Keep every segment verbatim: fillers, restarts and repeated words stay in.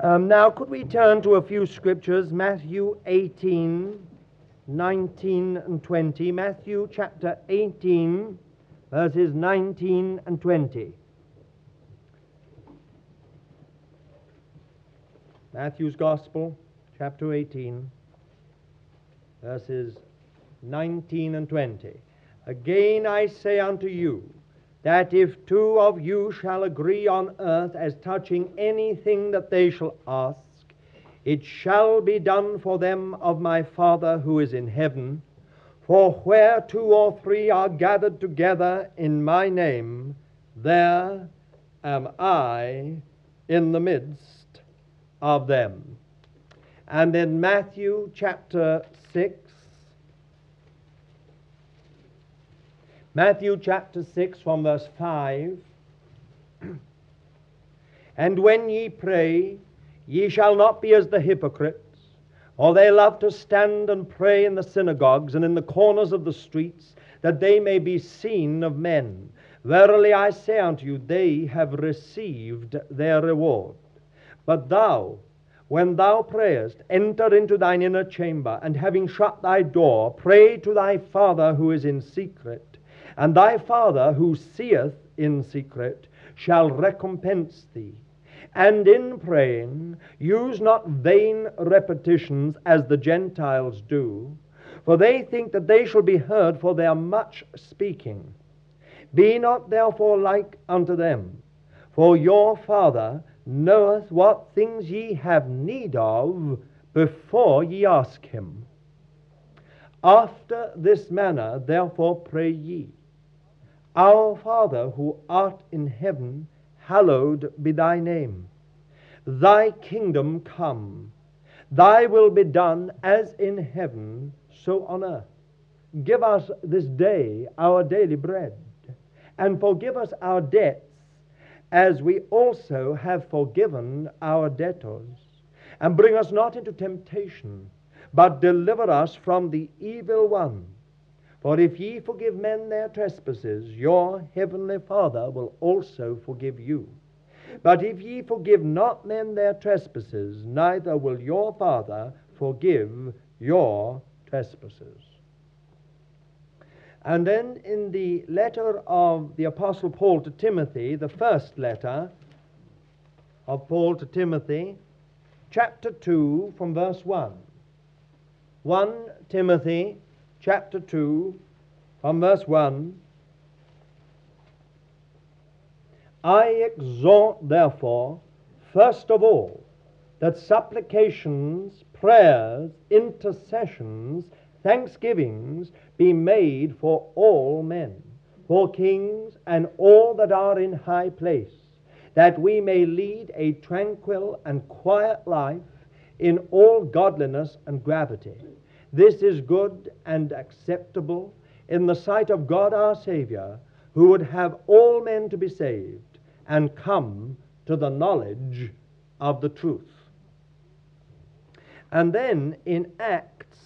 Um, now, could we turn to a few scriptures? Matthew eighteen, nineteen, and twenty. Matthew chapter eighteen, verses nineteen and twenty. Matthew's Gospel, chapter eighteen, verses nineteen and twenty. Again I say unto you, that if two of you shall agree on earth as touching anything that they shall ask, it shall be done for them of my Father who is in heaven. For where two or three are gathered together in my name, there am I in the midst of them. And in Matthew chapter six, Matthew chapter six from verse five, and when ye pray, ye shall not be as the hypocrites, for they love to stand and pray in the synagogues and in the corners of the streets, that they may be seen of men. Verily I say unto you, they have received their reward. But thou, when thou prayest, enter into thine inner chamber, and having shut thy door, pray to thy Father who is in secret. And thy Father, who seeth in secret, shall recompense thee. And in praying, use not vain repetitions as the Gentiles do, for they think that they shall be heard for their much speaking. Be not therefore like unto them, for your Father knoweth what things ye have need of before ye ask him. After this manner therefore pray ye, Our Father who art in heaven, hallowed be thy name. Thy kingdom come. Thy will be done as in heaven, so on earth. Give us this day our daily bread, and forgive us our debts, as we also have forgiven our debtors. And bring us not into temptation, but deliver us from the evil one. For if ye forgive men their trespasses, your heavenly Father will also forgive you. But if ye forgive not men their trespasses, neither will your Father forgive your trespasses. And then in the letter of the Apostle Paul to Timothy, the first letter of Paul to Timothy, chapter two, from verse one. First Timothy chapter two, from verse one. I exhort, therefore, first of all, that supplications, prayers, intercessions, thanksgivings be made for all men, for kings and all that are in high place, that we may lead a tranquil and quiet life in all godliness and gravity. This is good and acceptable in the sight of God our Savior, who would have all men to be saved and come to the knowledge of the truth. And then in Acts,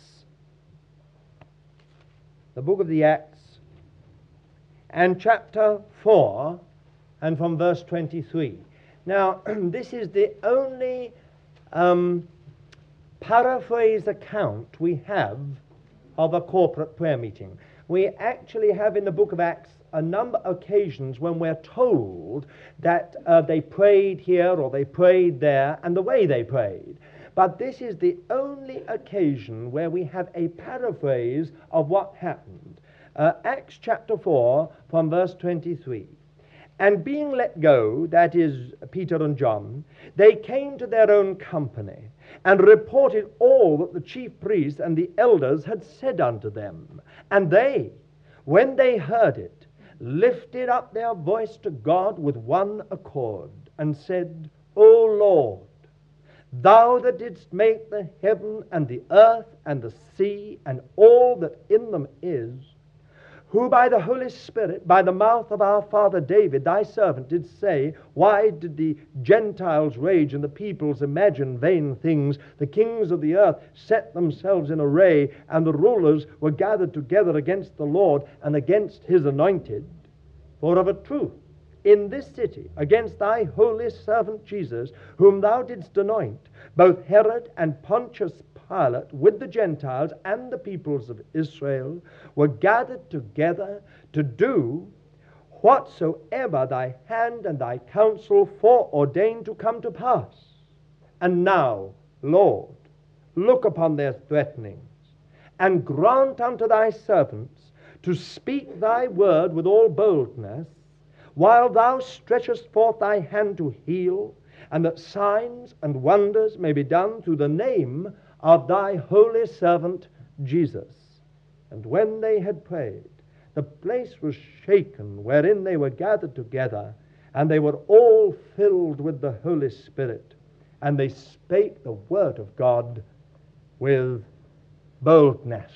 the book of the Acts, and chapter four, and from verse twenty-three. Now, this is the only um, paraphrase account we have of a corporate prayer meeting. We actually have in the book of Acts a number of occasions when we're told that uh, they prayed here or they prayed there, and the way they prayed. But this is the only occasion where we have a paraphrase of what happened. Uh, Acts chapter four, from verse twenty-three. And being let go, that is Peter and John, they came to their own company, and reported all that the chief priests and the elders had said unto them. And they, when they heard it, lifted up their voice to God with one accord, and said, O Lord, thou that didst make the heaven and the earth and the sea and all that in them is, who by the Holy Spirit, by the mouth of our father David, thy servant, did say, why did the Gentiles rage and the peoples imagine vain things? The kings of the earth set themselves in array, and the rulers were gathered together against the Lord and against his anointed. For of a truth in this city against thy holy servant Jesus, whom thou didst anoint, both Herod and Pontius Pilate, with the Gentiles and the peoples of Israel, were gathered together to do whatsoever thy hand and thy counsel foreordained to come to pass. And now, Lord, look upon their threatenings, and grant unto thy servants to speak thy word with all boldness, while thou stretchest forth thy hand to heal, and that signs and wonders may be done through the name of thy holy servant Jesus. And when they had prayed, the place was shaken wherein they were gathered together, and they were all filled with the Holy Spirit, and they spake the word of God with boldness.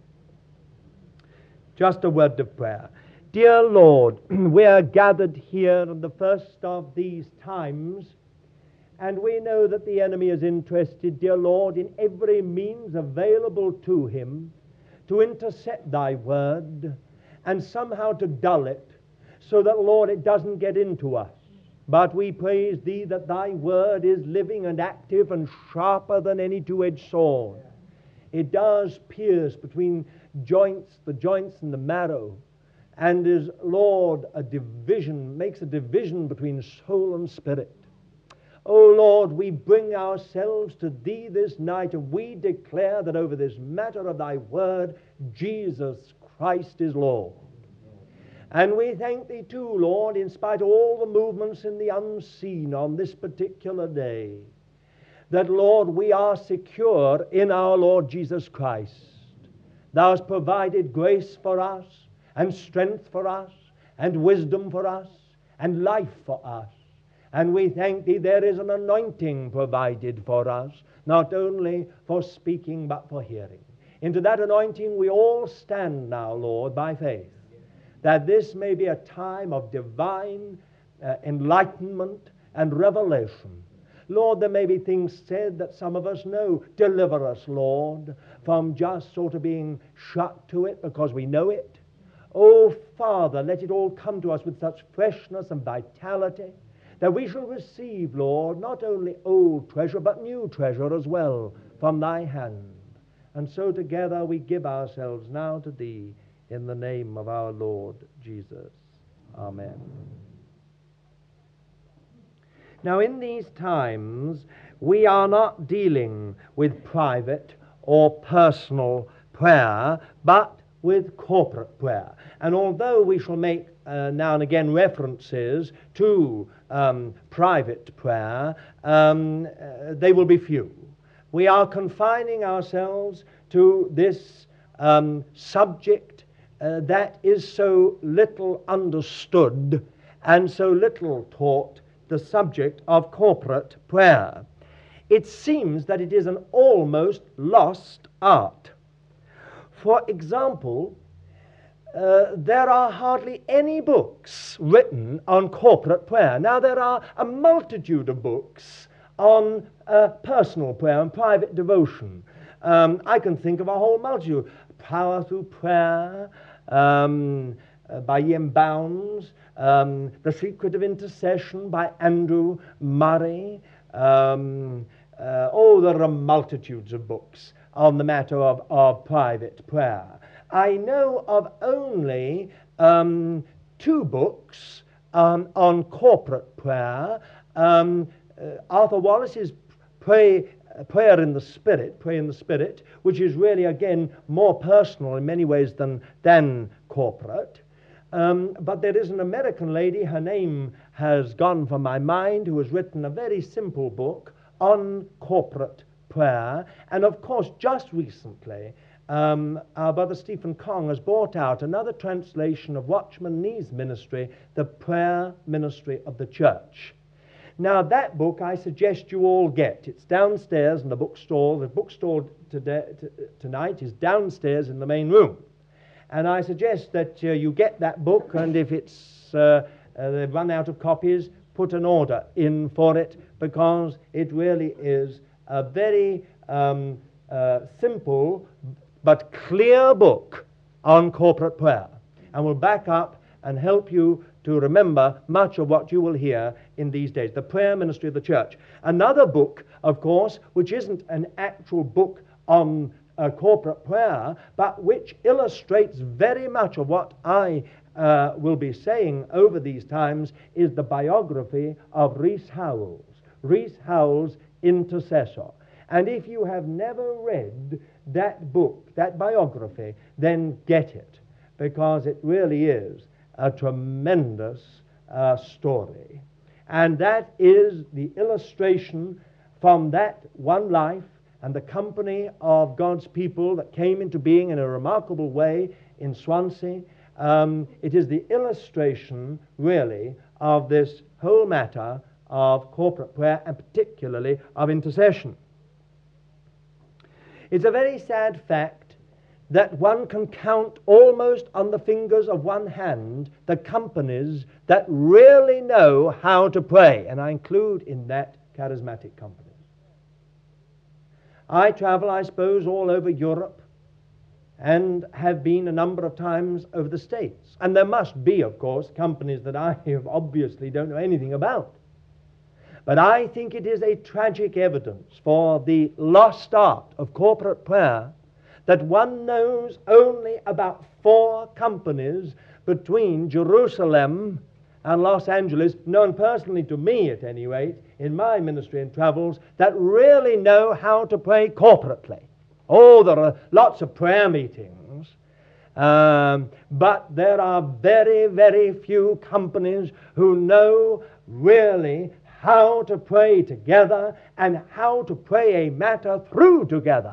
Just a word of prayer. Dear Lord, we are gathered here on the first of these times, and we know that the enemy is interested, dear Lord, in every means available to him to intercept thy word and somehow to dull it, so that, Lord, it doesn't get into us. But we praise thee that thy word is living and active and sharper than any two-edged sword. It does pierce between joints, the joints and the marrow, and is, Lord, a division, makes a division between soul and spirit. O Lord, we bring ourselves to thee this night, and we declare that over this matter of thy word, Jesus Christ is Lord. And we thank thee too, Lord, in spite of all the movements in the unseen on this particular day, that, Lord, we are secure in our Lord Jesus Christ. Thou hast provided grace for us, and strength for us, and wisdom for us, and life for us. And we thank thee there is an anointing provided for us, not only for speaking but for hearing. Into that anointing we all stand now, Lord, by faith, that this may be a time of divine uh, enlightenment and revelation. Lord, there may be things said that some of us know. Deliver us, Lord, from just sort of being shut to it because we know it. Oh, Father, let it all come to us with such freshness and vitality that we shall receive, Lord, not only old treasure, but new treasure as well from thy hand. And so together we give ourselves now to thee in the name of our Lord Jesus. Amen. Now, in these times, we are not dealing with private or personal prayer, but with corporate prayer. And although we shall make uh, now and again references to um, private prayer, um, uh, they will be few. We are confining ourselves to this um, subject uh, that is so little understood and so little taught, the subject of corporate prayer. It seems that it is an almost lost art. For example, uh, there are hardly any books written on corporate prayer. Now, there are a multitude of books on uh, personal prayer and private devotion. Um, I can think of a whole multitude. Power Through Prayer, um, uh, by Ian Bounds, um, The Secret of Intercession by Andrew Murray. Um, uh, oh, there are multitudes of books on the matter of, of private prayer. I know of only um, two books um, on corporate prayer. Um, uh, Arthur Wallace's Pray, uh, Prayer in the Spirit, Pray in the Spirit, which is really, again, more personal in many ways than, than corporate. Um, but there is an American lady, her name has gone from my mind, who has written a very simple book on corporate prayer. And of course, just recently, um, our brother Stephen Kong has brought out another translation of Watchman Nee's ministry, The Prayer Ministry of the Church. Now, that book I suggest you all get. It's downstairs in the bookstore. The bookstore today, t- tonight is downstairs in the main room. And I suggest that uh, you get that book, and if it's uh, uh, they've run out of copies, put an order in for it, because it really is a very um, uh, simple but clear book on corporate prayer, and will back up and help you to remember much of what you will hear in these days, the prayer ministry of the church. Another book, of course, which isn't an actual book on uh, corporate prayer, but which illustrates very much of what I uh, will be saying over these times, is the biography of Rees Howells. Rees Howells, Intercessor. And if you have never read that book, that biography, then get it, because it really is a tremendous uh, story. And that is the illustration from that one life and the company of God's people that came into being in a remarkable way in Swansea. Um, it is the illustration, really, of this whole matter of corporate prayer, and particularly of intercession. It's a very sad fact that one can count almost on the fingers of one hand the companies that really know how to pray, and I include in that charismatic companies. I travel, I suppose, all over Europe and have been a number of times over the States. And there must be, of course, companies that I have obviously don't know anything about. But I think it is a tragic evidence for the lost art of corporate prayer that one knows only about four companies between Jerusalem and Los Angeles, known personally to me at any rate, in my ministry and travels, that really know how to pray corporately. Oh, there are lots of prayer meetings, um, but there are very, very few companies who know really how to pray together and how to pray a matter through together.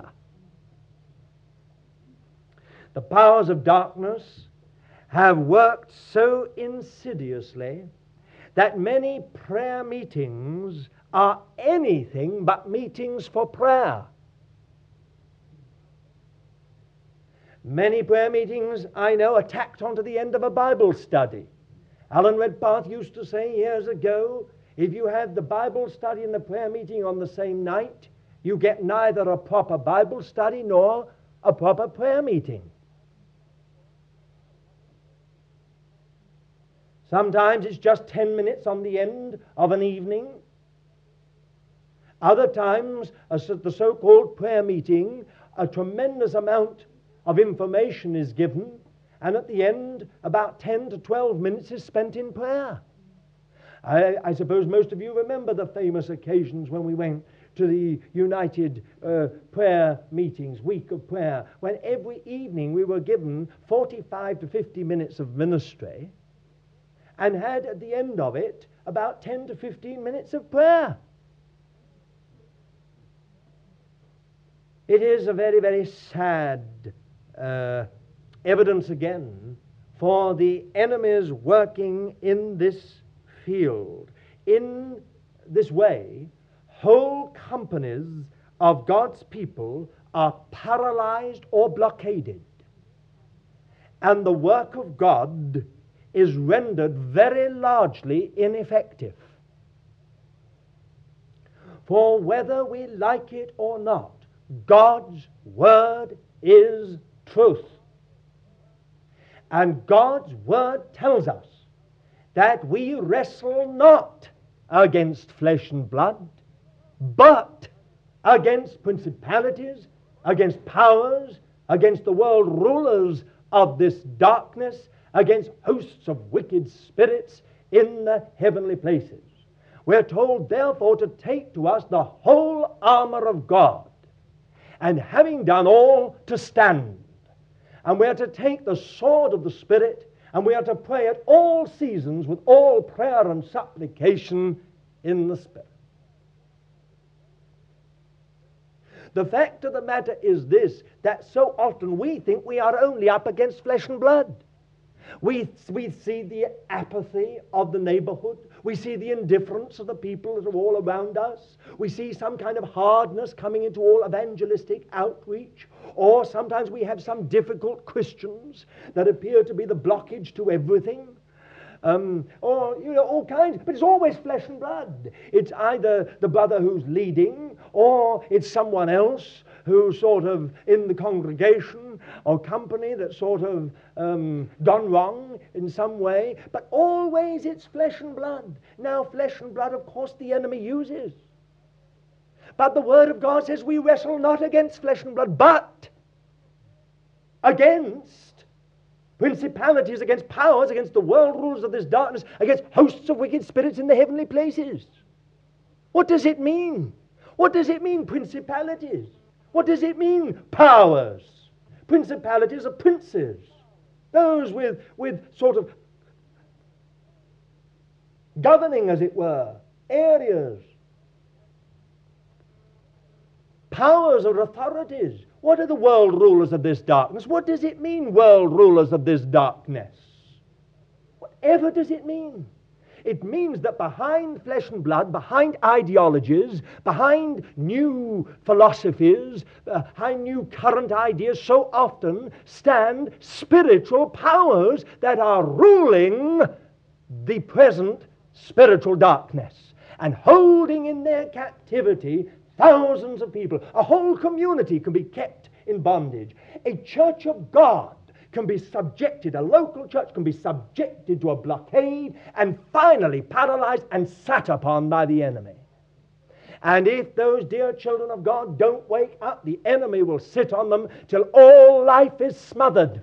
The powers of darkness have worked so insidiously that many prayer meetings are anything but meetings for prayer. Many prayer meetings, I know, are tacked onto the end of a Bible study. Alan Redpath used to say years ago, if you have the Bible study and the prayer meeting on the same night, you get neither a proper Bible study nor a proper prayer meeting. Sometimes it's just ten minutes on the end of an evening. Other times, as the so-called prayer meeting, a tremendous amount of information is given, and at the end, about ten to twelve minutes is spent in prayer. I, I suppose most of you remember the famous occasions when we went to the United uh, prayer meetings, week of prayer, when every evening we were given forty-five to fifty minutes of ministry, and had at the end of it about ten to fifteen minutes of prayer. It is a very, very sad uh, evidence again for the enemies working in this field. In this way, whole companies of God's people are paralyzed or blockaded, and the work of God is rendered very largely ineffective. For whether we like it or not, God's word is truth. And God's word tells us that we wrestle not against flesh and blood, but against principalities, against powers, against the world rulers of this darkness, against hosts of wicked spirits in the heavenly places. We're told, therefore, to take to us the whole armor of God, and having done all, to stand. And we are to take the sword of the Spirit, and we are to pray at all seasons with all prayer and supplication in the Spirit. The fact of the matter is this, that so often we think we are only up against flesh and blood. We, we see the apathy of the neighborhood. We see the indifference of the people that are all around us. We see some kind of hardness coming into all evangelistic outreach. Or sometimes we have some difficult Christians that appear to be the blockage to everything. Um, or, you know, all kinds. But it's always flesh and blood. It's either the brother who's leading, or it's someone else who sort of in the congregation or company that sort of um, gone wrong in some way, but always it's flesh and blood. Now flesh and blood, of course, the enemy uses. But the Word of God says we wrestle not against flesh and blood, but against principalities, against powers, against the world rulers of this darkness, against hosts of wicked spirits in the heavenly places. What does it mean? What does it mean, principalities? What does it mean, powers? Principalities are princes. Those with, with sort of governing, as it were, areas. Powers or authorities. What are the world rulers of this darkness? What does it mean, world rulers of this darkness? Whatever does it mean? It means that behind flesh and blood, behind ideologies, behind new philosophies, behind new current ideas, so often stand spiritual powers that are ruling the present spiritual darkness and holding in their captivity thousands of people. A whole community can be kept in bondage. A church of God can be subjected, a local church can be subjected to a blockade and finally paralyzed and sat upon by the enemy. And if those dear children of God don't wake up, the enemy will sit on them till all life is smothered.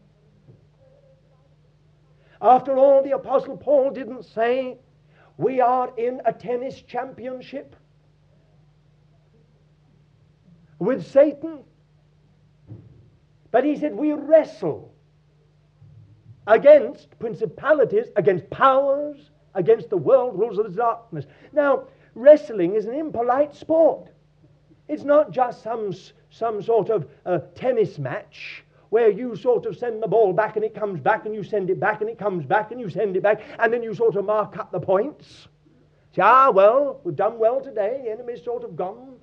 After all, the Apostle Paul didn't say we are in a tennis championship with Satan. But he said we wrestle against principalities, against powers, against the world rulers of the darkness. Now, wrestling is an impolite sport. It's not just some, some sort of uh, tennis match where you sort of send the ball back and it comes back and you send it back and it comes back and you send it back and then you sort of mark up the points. Say, ah, well, we've done well today. The enemy's sort of gone.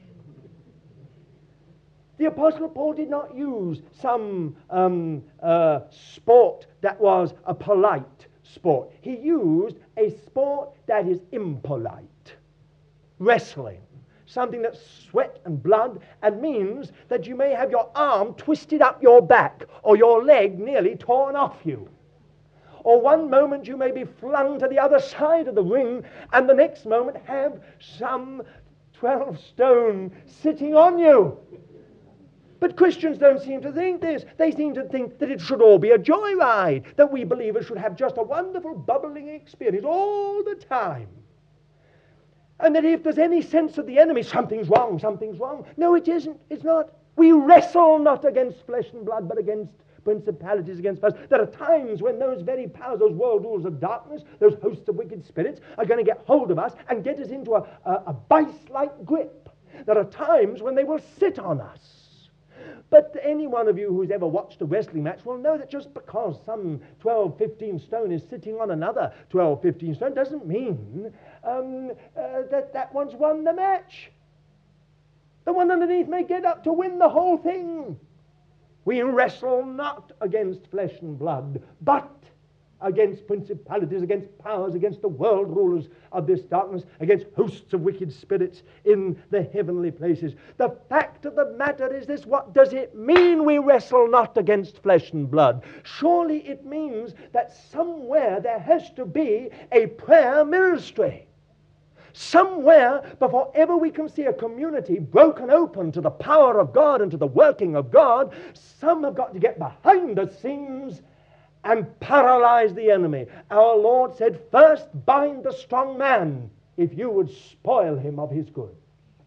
The Apostle Paul did not use some um, uh, sport that was a polite sport. He used a sport that is impolite. Wrestling. Something that's sweat and blood and means that you may have your arm twisted up your back or your leg nearly torn off you. Or one moment you may be flung to the other side of the ring and the next moment have some twelve stone sitting on you. But Christians don't seem to think this. They seem to think that it should all be a joyride, that we believers should have just a wonderful bubbling experience all the time. And that if there's any sense of the enemy, something's wrong, something's wrong. No, it isn't. It's not. We wrestle not against flesh and blood, but against principalities, against powers. There are times when those very powers, those world rulers of darkness, those hosts of wicked spirits, are going to get hold of us and get us into a, a, a vice-like grip. There are times when they will sit on us. But any one of you who's ever watched a wrestling match will know that just because some twelve, fifteen stone is sitting on another twelve, fifteen stone doesn't mean um, uh, that that one's won the match. The one underneath may get up to win the whole thing. We wrestle not against flesh and blood, but against principalities, against powers, against the world rulers of this darkness, against hosts of wicked spirits in the heavenly places. The fact of the matter is this: what does it mean we wrestle not against flesh and blood? Surely it means that somewhere there has to be a prayer ministry. Somewhere, before ever we can see a community broken open to the power of God and to the working of God, some have got to get behind the scenes and paralyze the enemy. Our Lord said, first bind the strong man if you would spoil him of his goods.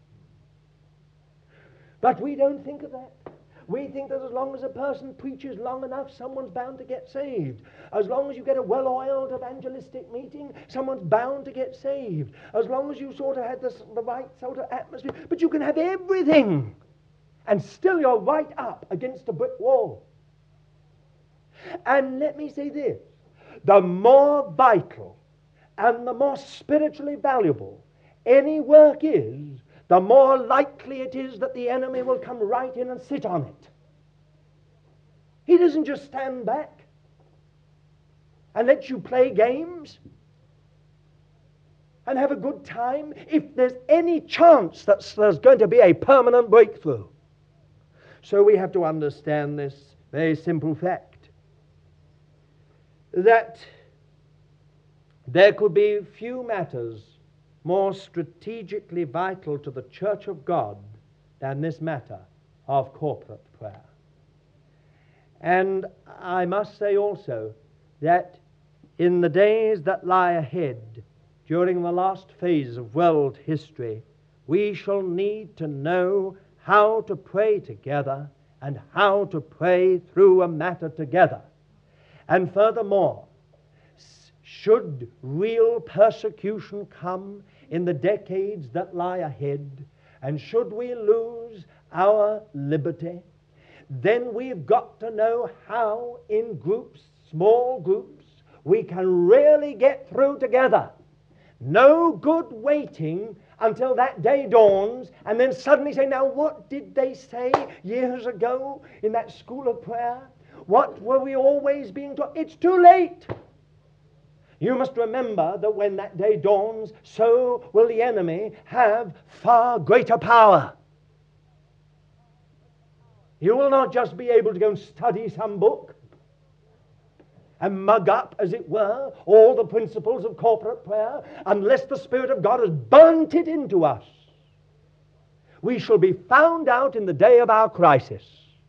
But we don't think of that. We think that as long as a person preaches long enough, someone's bound to get saved. As long as you get a well-oiled evangelistic meeting, someone's bound to get saved. As long as you sort of had this, the right sort of atmosphere. But you can have everything, and still you're right up against a brick wall. And let me say this: the more vital and the more spiritually valuable any work is, the more likely it is that the enemy will come right in and sit on it. He doesn't just stand back and let you play games and have a good time. If there's any chance that there's going to be a permanent breakthrough, So we have to understand this very simple fact, that there could be few matters more strategically vital to the Church of God than this matter of corporate prayer. And I must say also that in the days that lie ahead, during the last phase of world history, we shall need to know how to pray together and how to pray through a matter together. And furthermore, should real persecution come in the decades that lie ahead, and should we lose our liberty, then we've got to know how in groups, small groups, we can really get through together. No good waiting until that day dawns and then suddenly say, now what did they say years ago in that school of prayer? What were we always being taught? It's too late. You must remember that when that day dawns, so will the enemy have far greater power. You will not just be able to go and study some book and mug up, as it were, all the principles of corporate prayer, unless the Spirit of God has burnt it into us. We shall be found out in the day of our crisis.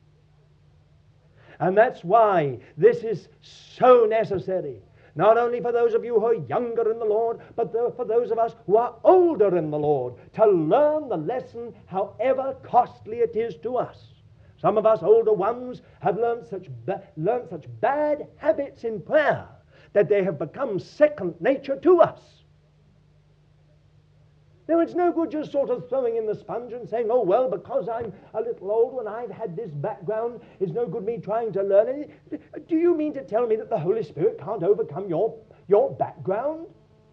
And that's why this is so necessary, not only for those of you who are younger in the Lord, but for those of us who are older in the Lord, to learn the lesson, however costly it is to us. Some of us older ones have learned such, ba- learned such bad habits in prayer that they have become second nature to us. Now, it's no good just sort of throwing in the sponge and saying, oh, well, because I'm a little older and I've had this background, it's no good me trying to learn anything. Do you mean to tell me that the Holy Spirit can't overcome your, your background?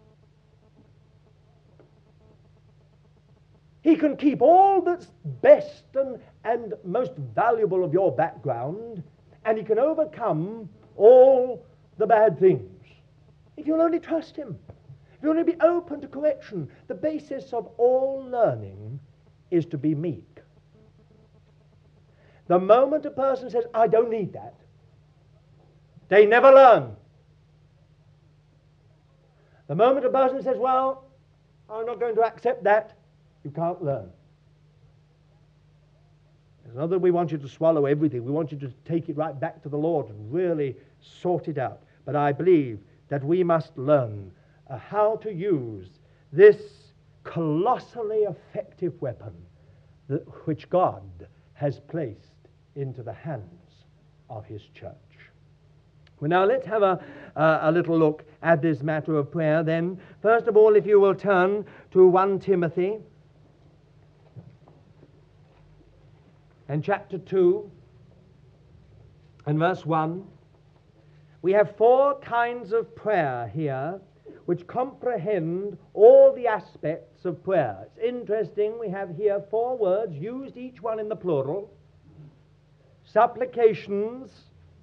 He can keep all that's best and, and most valuable of your background, and he can overcome all the bad things, if you'll only trust him. If you'll only be open to correction. The basis of all learning is to be meek. The moment a person says, I don't need that, they never learn. The moment a person says, well, I'm not going to accept that, you can't learn. It's not that we want you to swallow everything. We want you to take it right back to the Lord and really sort it out. But I believe that we must learn uh, how to use this colossally effective weapon that, which God has placed into the hands of his church. Well, now let's have a, uh, a little look at this matter of prayer then. First of all, if you will turn to First Timothy and chapter two and verse one. We have four kinds of prayer here which comprehend all the aspects of prayer. It's interesting, we have here four words used, each one in the plural: supplications,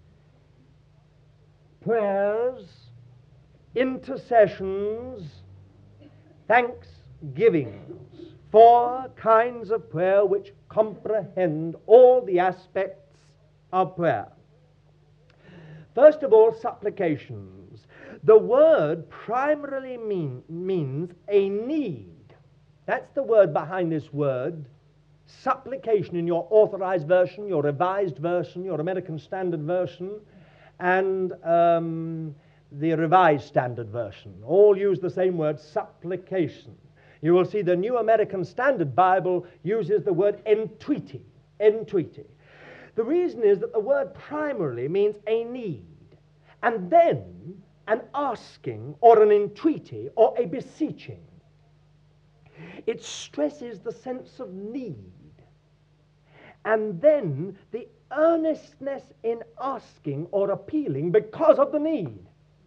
prayers, intercessions, thanksgivings. Four kinds of prayer which comprehend all the aspects of prayer. First of all, supplications. The word primarily mean, means a need. That's the word behind this word, supplication, in your Authorized Version, your Revised Version, your American Standard Version, and um, the Revised Standard Version. All use the same word, supplication. You will see the New American Standard Bible uses the word entreaty, entreaty. The reason is that the word primarily means a need, and then an asking or an entreaty or a beseeching. It stresses the sense of need, and then the earnestness in asking or appealing because of the need.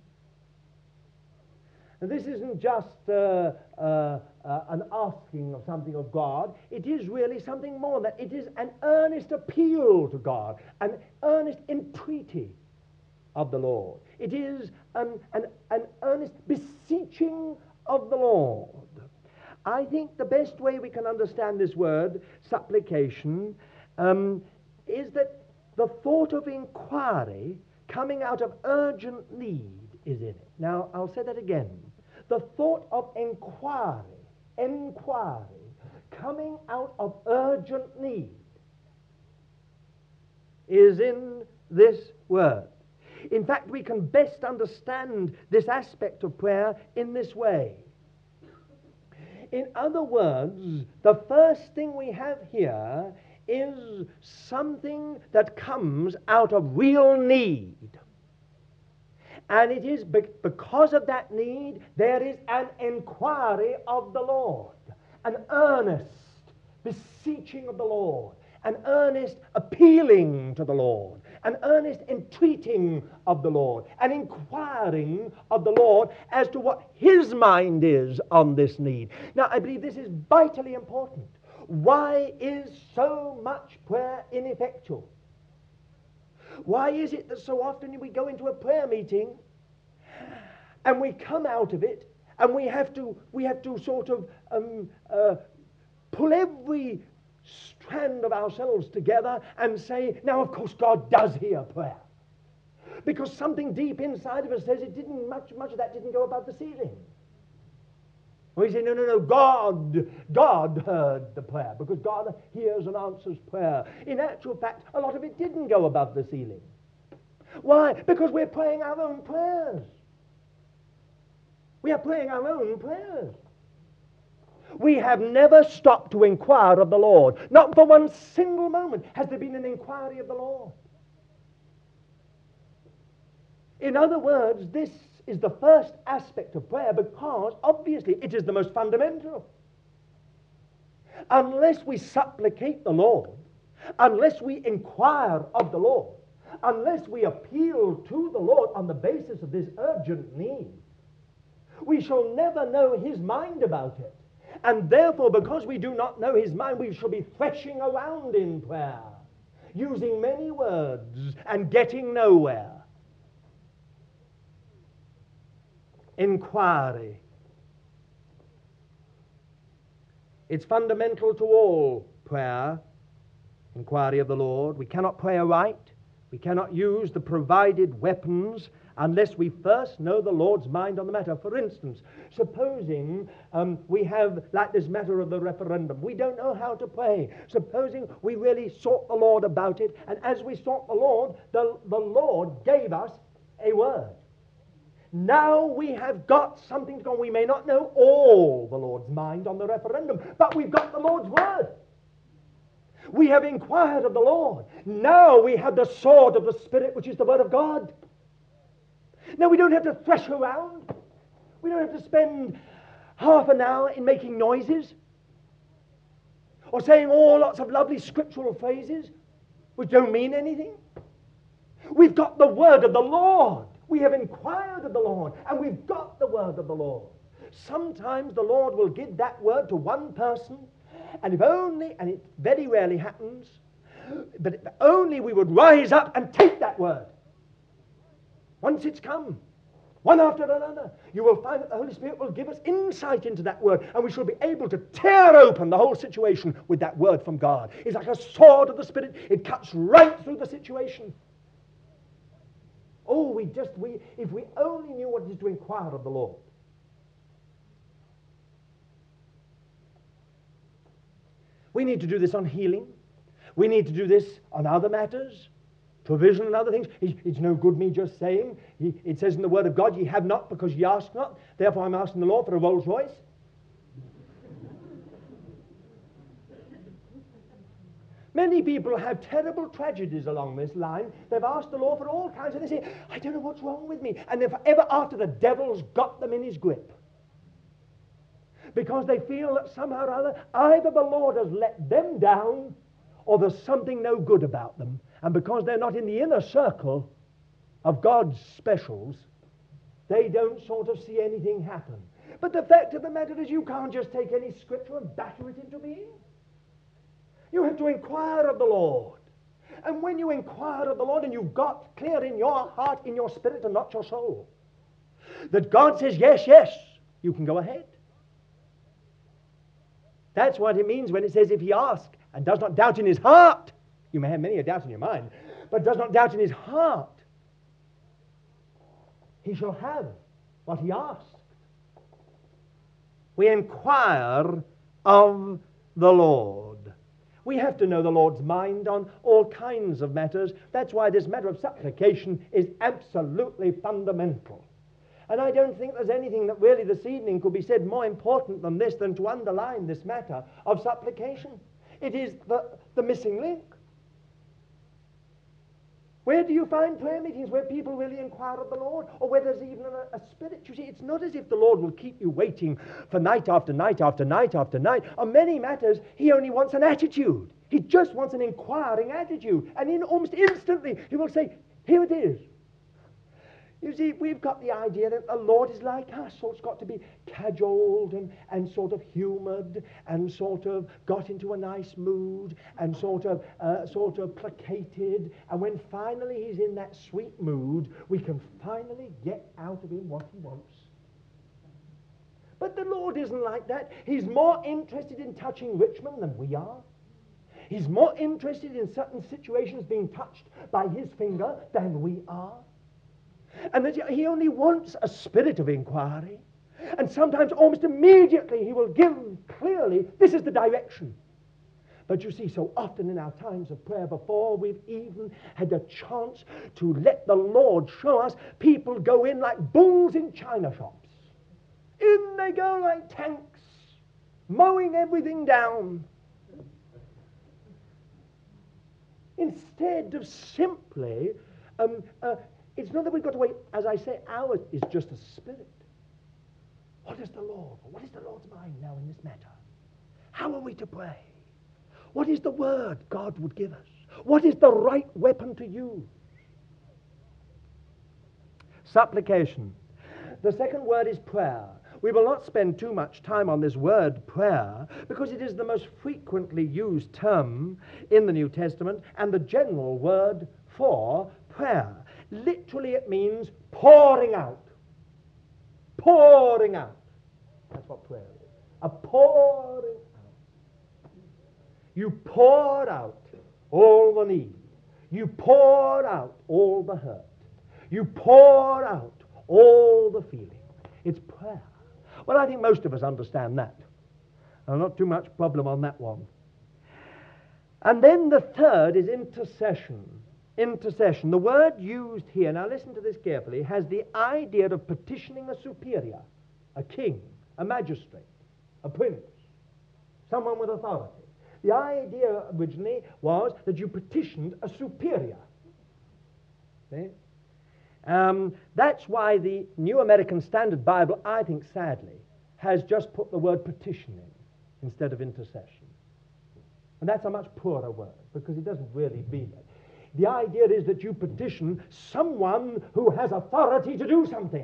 And this isn't just uh, uh, uh, an asking of something of God. It is really something more than that. It is an earnest appeal to God, an earnest entreaty of the Lord. It is an, an, an earnest beseeching of the Lord. I think the best way we can understand this word, supplication, um, is that the thought of inquiry coming out of urgent need is in it. Now, I'll say that again. The thought of inquiry, inquiry, coming out of urgent need is in this word. In fact, we can best understand this aspect of prayer in this way. In other words, the first thing we have here is something that comes out of real need. And it is be- because of that need, there is an inquiry of the Lord, an earnest beseeching of the Lord, an earnest appealing to the Lord, an earnest entreating of the Lord, an inquiring of the Lord as to what His mind is on this need. Now, I believe this is vitally important. Why is so much prayer ineffectual? Why is it that so often we go into a prayer meeting and we come out of it and we have to we have to sort of um, uh, pull every strand of ourselves together and say, now of course God does hear prayer, because something deep inside of us says it didn't much much of that didn't go above the ceiling. We say, no, no, no, God, God heard the prayer, because God hears and answers prayer. In actual fact, a lot of it didn't go above the ceiling. Why? Because we're praying our own prayers. We are praying our own prayers. We have never stopped to inquire of the Lord. Not for one single moment has there been an inquiry of the Lord. In other words, this is the first aspect of prayer, because obviously it is the most fundamental. Unless we supplicate the Lord, unless we inquire of the Lord, unless we appeal to the Lord on the basis of this urgent need, we shall never know His mind about it. And therefore, because we do not know His mind, we shall be threshing around in prayer, using many words and getting nowhere. Inquiry. It's fundamental to all prayer, inquiry of the Lord. We cannot pray aright. We cannot use the provided weapons unless we first know the Lord's mind on the matter. For instance, supposing um, we have, like this matter of the referendum, we don't know how to pray. Supposing we really sought the Lord about it, and as we sought the Lord, the, the Lord gave us a word. Now we have got something to go. We may not know all the Lord's mind on the referendum, but we've got the Lord's word. We have inquired of the Lord. Now we have the sword of the Spirit, which is the word of God. Now we don't have to thresh around. We don't have to spend half an hour in making noises or saying all lots of lovely scriptural phrases which don't mean anything. We've got the word of the Lord. We have inquired of the Lord, and we've got the word of the Lord. Sometimes the Lord will give that word to one person, and if only, and it very rarely happens, but if only we would rise up and take that word. Once it's come, one after another, you will find that the Holy Spirit will give us insight into that word, and we shall be able to tear open the whole situation with that word from God. It's like a sword of the Spirit. It cuts right through the situation. Oh, we just, we, if we only knew what it is to inquire of the Lord. We need to do this on healing. We need to do this on other matters, provision and other things. It's, it's no good me just saying. He, it says in the Word of God, ye have not because ye ask not. Therefore I'm asking the Lord for a Rolls Royce. Many people have terrible tragedies along this line. They've asked the Lord for all kinds of things. They say, I don't know what's wrong with me. And they're ever after the devil's got them in his grip. Because they feel that somehow or other, either the Lord has let them down, or there's something no good about them. And because they're not in the inner circle of God's specials, they don't sort of see anything happen. But the fact of the matter is, you can't just take any scripture and batter it into being. You have to inquire of the Lord. And when you inquire of the Lord, and you've got clear in your heart, in your spirit, and not your soul, that God says, yes, yes, you can go ahead. That's what it means when it says, if he asks and does not doubt in his heart, You may have many a doubt in your mind, but does not doubt in his heart. He shall have what he asks. We inquire of the Lord. We have to know the Lord's mind on all kinds of matters. That's why this matter of supplication is absolutely fundamental. And I don't think there's anything that really this evening could be said more important than this, than to underline this matter of supplication. It is the, the missing link. Where do you find prayer meetings where people really inquire of the Lord, or where there's even a, a spirit? You see, it's not as if the Lord will keep you waiting for night after night after night after night. On many matters, he only wants an attitude. He just wants an inquiring attitude. And in almost instantly, he will say, here it is. You see, we've got the idea that the Lord is like us, so it's got to be cajoled and, and sort of humoured and sort of got into a nice mood and sort of uh, sort of placated. And when finally he's in that sweet mood, we can finally get out of him what he wants. But the Lord isn't like that. He's more interested in touching Richmond than we are. He's more interested in certain situations being touched by his finger than we are. And that he only wants a spirit of inquiry. And sometimes almost immediately he will give clearly, this is the direction. But you see, so often in our times of prayer, before we've even had a chance to let the Lord show us, people go in like bulls in china shops. In they go like tanks, mowing everything down. Instead of simply um, uh, it's not that we've got to wait. As I say, ours is just a spirit. What is the Lord? What is the Lord's mind now in this matter? How are we to pray? What is the word God would give us? What is the right weapon to use? Supplication. The second word is prayer. We will not spend too much time on this word prayer because it is the most frequently used term in the New Testament and the general word for prayer. Literally, it means pouring out. Pouring out. That's what prayer is. A pouring out. You pour out all the need. You pour out all the hurt. You pour out all the feeling. It's prayer. Well, I think most of us understand that. Uh, not too much problem on that one. And then the third is intercession. Intercession. The word used here, now listen to this carefully, has the idea of petitioning a superior, a king, a magistrate, a prince, someone with authority. The idea originally was that you petitioned a superior. See? Um, that's why the New American Standard Bible, I think sadly, has just put the word petition in instead of intercession. And that's a much poorer word because it doesn't really mean it. The idea is that you petition someone who has authority to do something.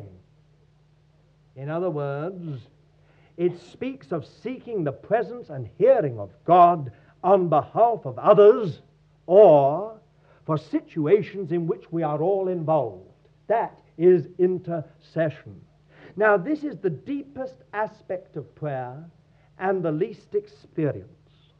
In other words, it speaks of seeking the presence and hearing of God on behalf of others or for situations in which we are all involved. That is intercession. Now, this is the deepest aspect of prayer and the least experienced.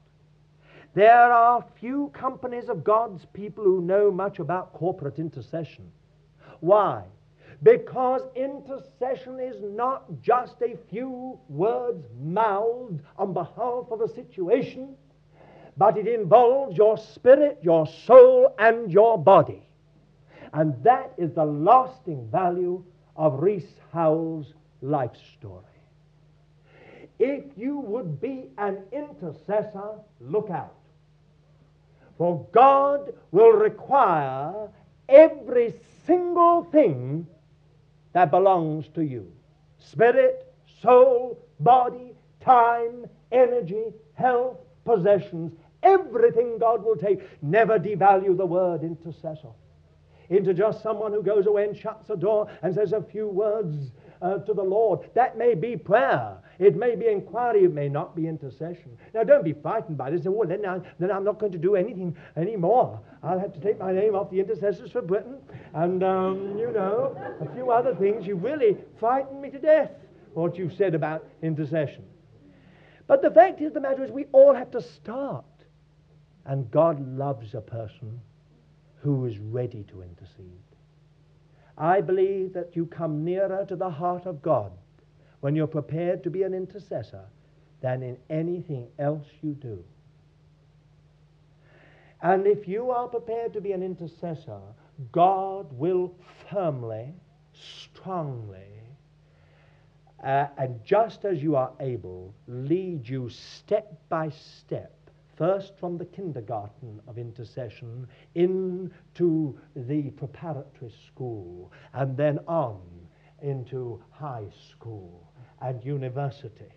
There are few companies of God's people who know much about corporate intercession. Why? Because intercession is not just a few words mouthed on behalf of a situation, but it involves your spirit, your soul, and your body. And that is the lasting value of Rees Howells' life story. If you would be an intercessor, look out. For God will require every single thing that belongs to you. Spirit, soul, body, time, energy, health, possessions, everything God will take. Never devalue the word intercessor into just someone who goes away and shuts a door and says a few words uh, to the Lord. That may be prayer. It may be inquiry. It may not be intercession. Now, don't be frightened by this. Oh, then, I, then I'm not going to do anything anymore. I'll have to take my name off the Intercessors for Britain and, um, you know, a few other things. You really frightened me to death, what you've said about intercession. But the fact is, the matter is, we all have to start And God loves a person who is ready to intercede. I believe that you come nearer to the heart of God when you're prepared to be an intercessor than in anything else you do. And if you are prepared to be an intercessor, God will firmly, strongly, uh, and just as you are able, lead you step by step, first from the kindergarten of intercession into the preparatory school, and then on into high school and university.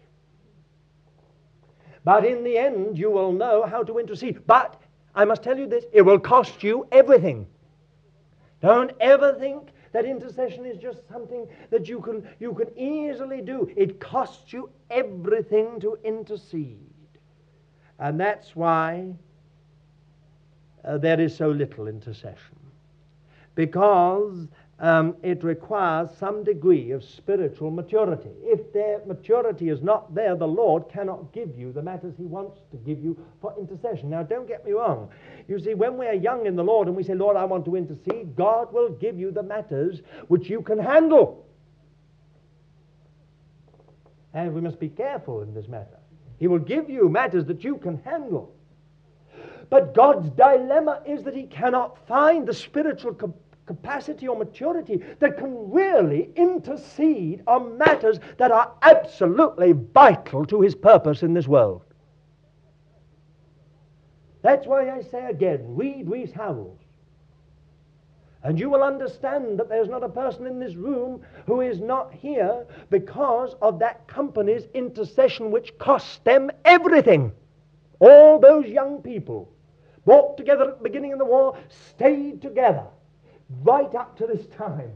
But in the end, you will know how to intercede. But I must tell you this, it will cost you everything. Don't ever think that intercession is just something that you can, you can easily do. It costs you everything to intercede. And that's why uh, there is so little intercession. Because um, it requires some degree of spiritual maturity. If their maturity is not there, the Lord cannot give you the matters he wants to give you for intercession. Now, don't get me wrong. You see, when we are young in the Lord and we say, Lord, I want to intercede, God will give you the matters which you can handle. And we must be careful in this matter. He will give you matters that you can handle. But God's dilemma is that he cannot find the spiritual capacity capacity or maturity that can really intercede on matters that are absolutely vital to his purpose in this world. That's why I say again, read Rees Howells. And you will understand that there's not a person in this room who is not here because of that company's intercession, which cost them everything. All those young people walked together at the beginning of the war, stayed together right up to this time.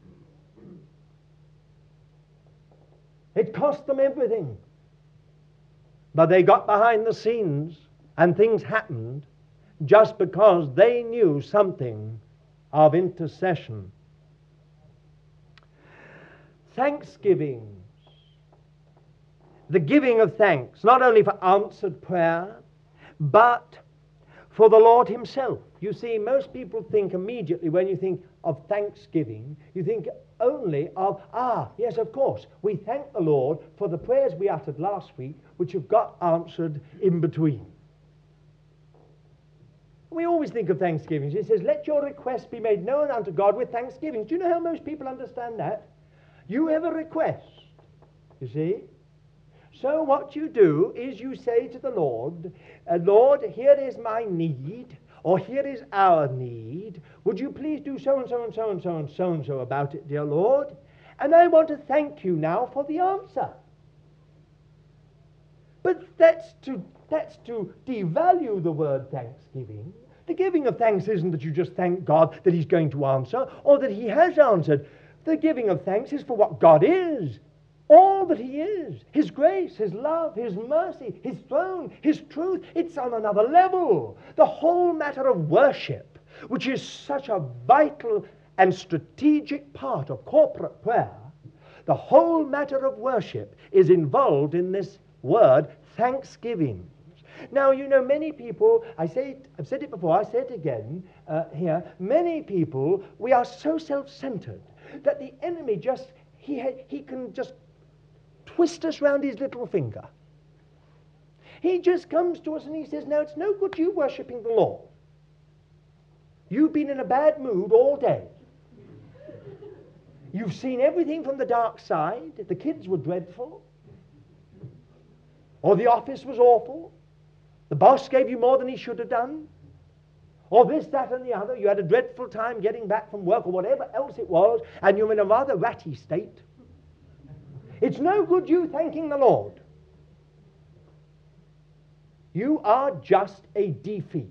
It cost them everything. But they got behind the scenes and things happened just because they knew something of intercession. Thanksgiving. The giving of thanks, not only for answered prayer, but for the Lord himself. You see, most people think immediately when you think of thanksgiving, you think only of, ah, yes, of course, we thank the Lord for the prayers we uttered last week, which have got answered in between. We always think of thanksgiving. It says, let your requests be made known unto God with thanksgiving. Do you know how most people understand that? You have a request, you see. So what you do is you say to the Lord, uh, Lord, here is my need, or here is our need. Would you please do so and so and so and so and so and so about it, dear Lord? And I want to thank you now for the answer. But that's to, that's to devalue the word thanksgiving. The giving of thanks isn't that you just thank God that he's going to answer, or that he has answered. The giving of thanks is for what God is. All that he is, his grace, his love, his mercy, his throne, his truth, it's on another level. The whole matter of worship, which is such a vital and strategic part of corporate prayer, the whole matter of worship is involved in this word, thanksgiving. Now, you know, many people, I say it, I've said it before, I say it again uh, here, many people, we are so self-centered that the enemy just, he, ha- he can just twist us round his little finger. He just comes to us and he says, now it's no good you worshipping the Lord. You've been in a bad mood all day. You've seen everything from the dark side. The kids were dreadful. Or the office was awful. The boss gave you more than he should have done. Or this, that, and the other. You had a dreadful time getting back from work or whatever else it was, and you're in a rather ratty state. It's no good you thanking the Lord. You are just a defeat.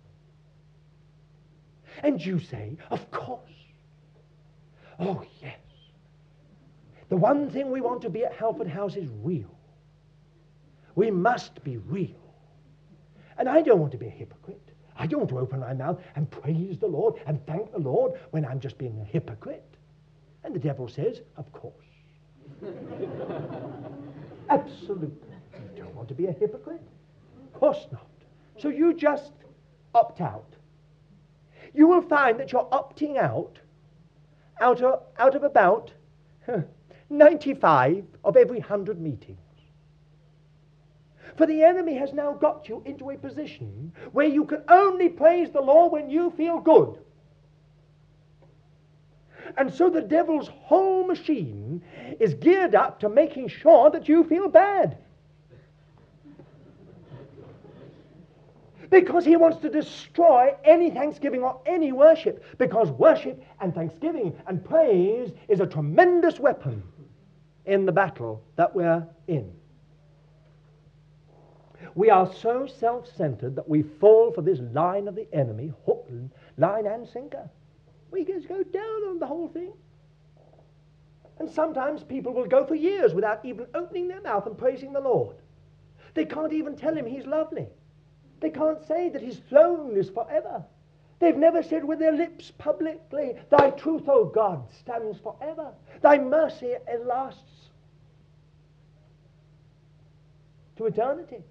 And you say, of course. Oh, yes. The one thing we want to be at Halford House is real. We must be real. And I don't want to be a hypocrite. I don't want to open my mouth and praise the Lord and thank the Lord when I'm just being a hypocrite. And the devil says, of course. Absolutely. You don't want to be a hypocrite? Of course not. So you just opt out, you will find that you're opting out out of, out of about ninety-five of every one hundred meetings. For the enemy has now got you into a position where you can only praise the Lord when you feel good. And so the devil's whole machine is geared up to making sure that you feel bad. Because he wants to destroy any thanksgiving or any worship. Because worship and thanksgiving and praise is a tremendous weapon in the battle that we're in. We are so self-centered that we fall for this line of the enemy, hook, line and sinker. We just go down on the whole thing. And sometimes people will go for years without even opening their mouth and praising the Lord. They can't even tell him he's lovely. They can't say that his throne is forever. They've never said with their lips publicly, thy truth, O God, stands forever. Thy mercy lasts to eternity.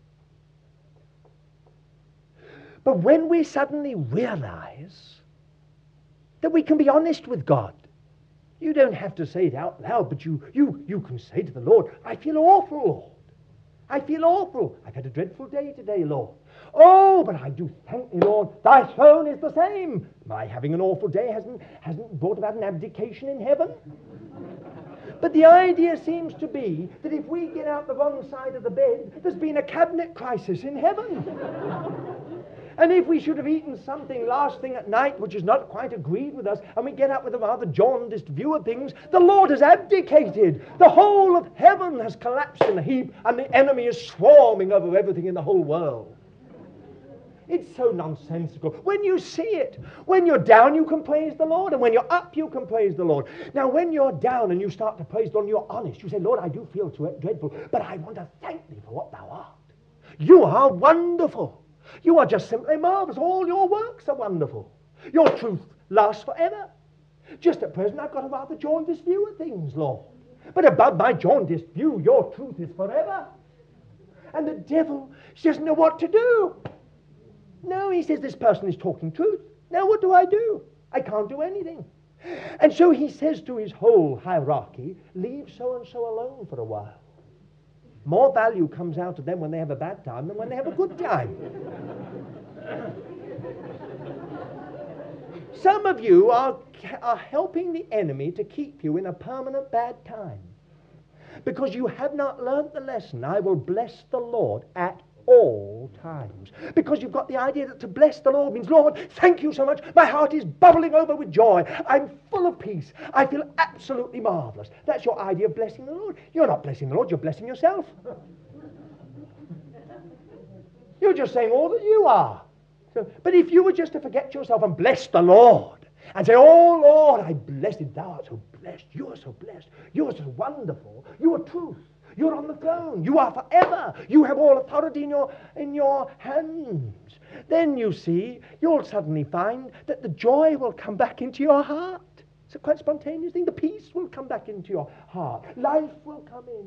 But when we suddenly realize that we can be honest with God, you don't have to say it out loud, but you, you, you can say to the Lord, I feel awful, Lord. I feel awful. I've had a dreadful day today, Lord. Oh, but I do thank thee, Lord. Thy throne is the same. My having an awful day hasn't, hasn't brought about an abdication in heaven. But the idea seems to be that if we get out the wrong side of the bed, there's been a cabinet crisis in heaven. And if we should have eaten something last thing at night which is not quite agreed with us, and we get up with a rather jaundiced view of things, the Lord has abdicated. The whole of heaven has collapsed in a heap, and the enemy is swarming over everything in the whole world. It's so nonsensical. When you see it, when you're down, you can praise the Lord, and when you're up, you can praise the Lord. Now, when you're down and you start to praise the Lord, and you're honest, you say, Lord, I do feel dreadful, but I want to thank thee for what thou art. You are wonderful. You are just simply marvelous. All your works are wonderful. Your truth lasts forever. Just at present, I've got a rather jaundiced view of things, Lord. But above my jaundiced view, your truth is forever. And the devil doesn't know what to do. No, he says, this person is talking truth. Now what do I do? I can't do anything. And so he says to his whole hierarchy, leave so-and-so alone for a while. More value comes out of them when they have a bad time than when they have a good time. Some of you are, are helping the enemy to keep you in a permanent bad time. Because you have not learnt the lesson, I will bless the Lord at all times. Because you've got the idea that to bless the Lord means, Lord, thank you so much. My heart is bubbling over with joy. I'm full of peace. I feel absolutely marvelous. That's your idea of blessing the Lord. You're not blessing the Lord, you're blessing yourself. You're just saying all that you are. So, but if you were just to forget yourself and bless the Lord and say, oh Lord, I bless thee, thou art so blessed, you are so blessed, you are so wonderful, you are truth. You're on the throne. You are forever. You have all authority in your, in your hands. Then, you see, you'll suddenly find that the joy will come back into your heart. It's a quite spontaneous thing. The peace will come back into your heart. Life will come in.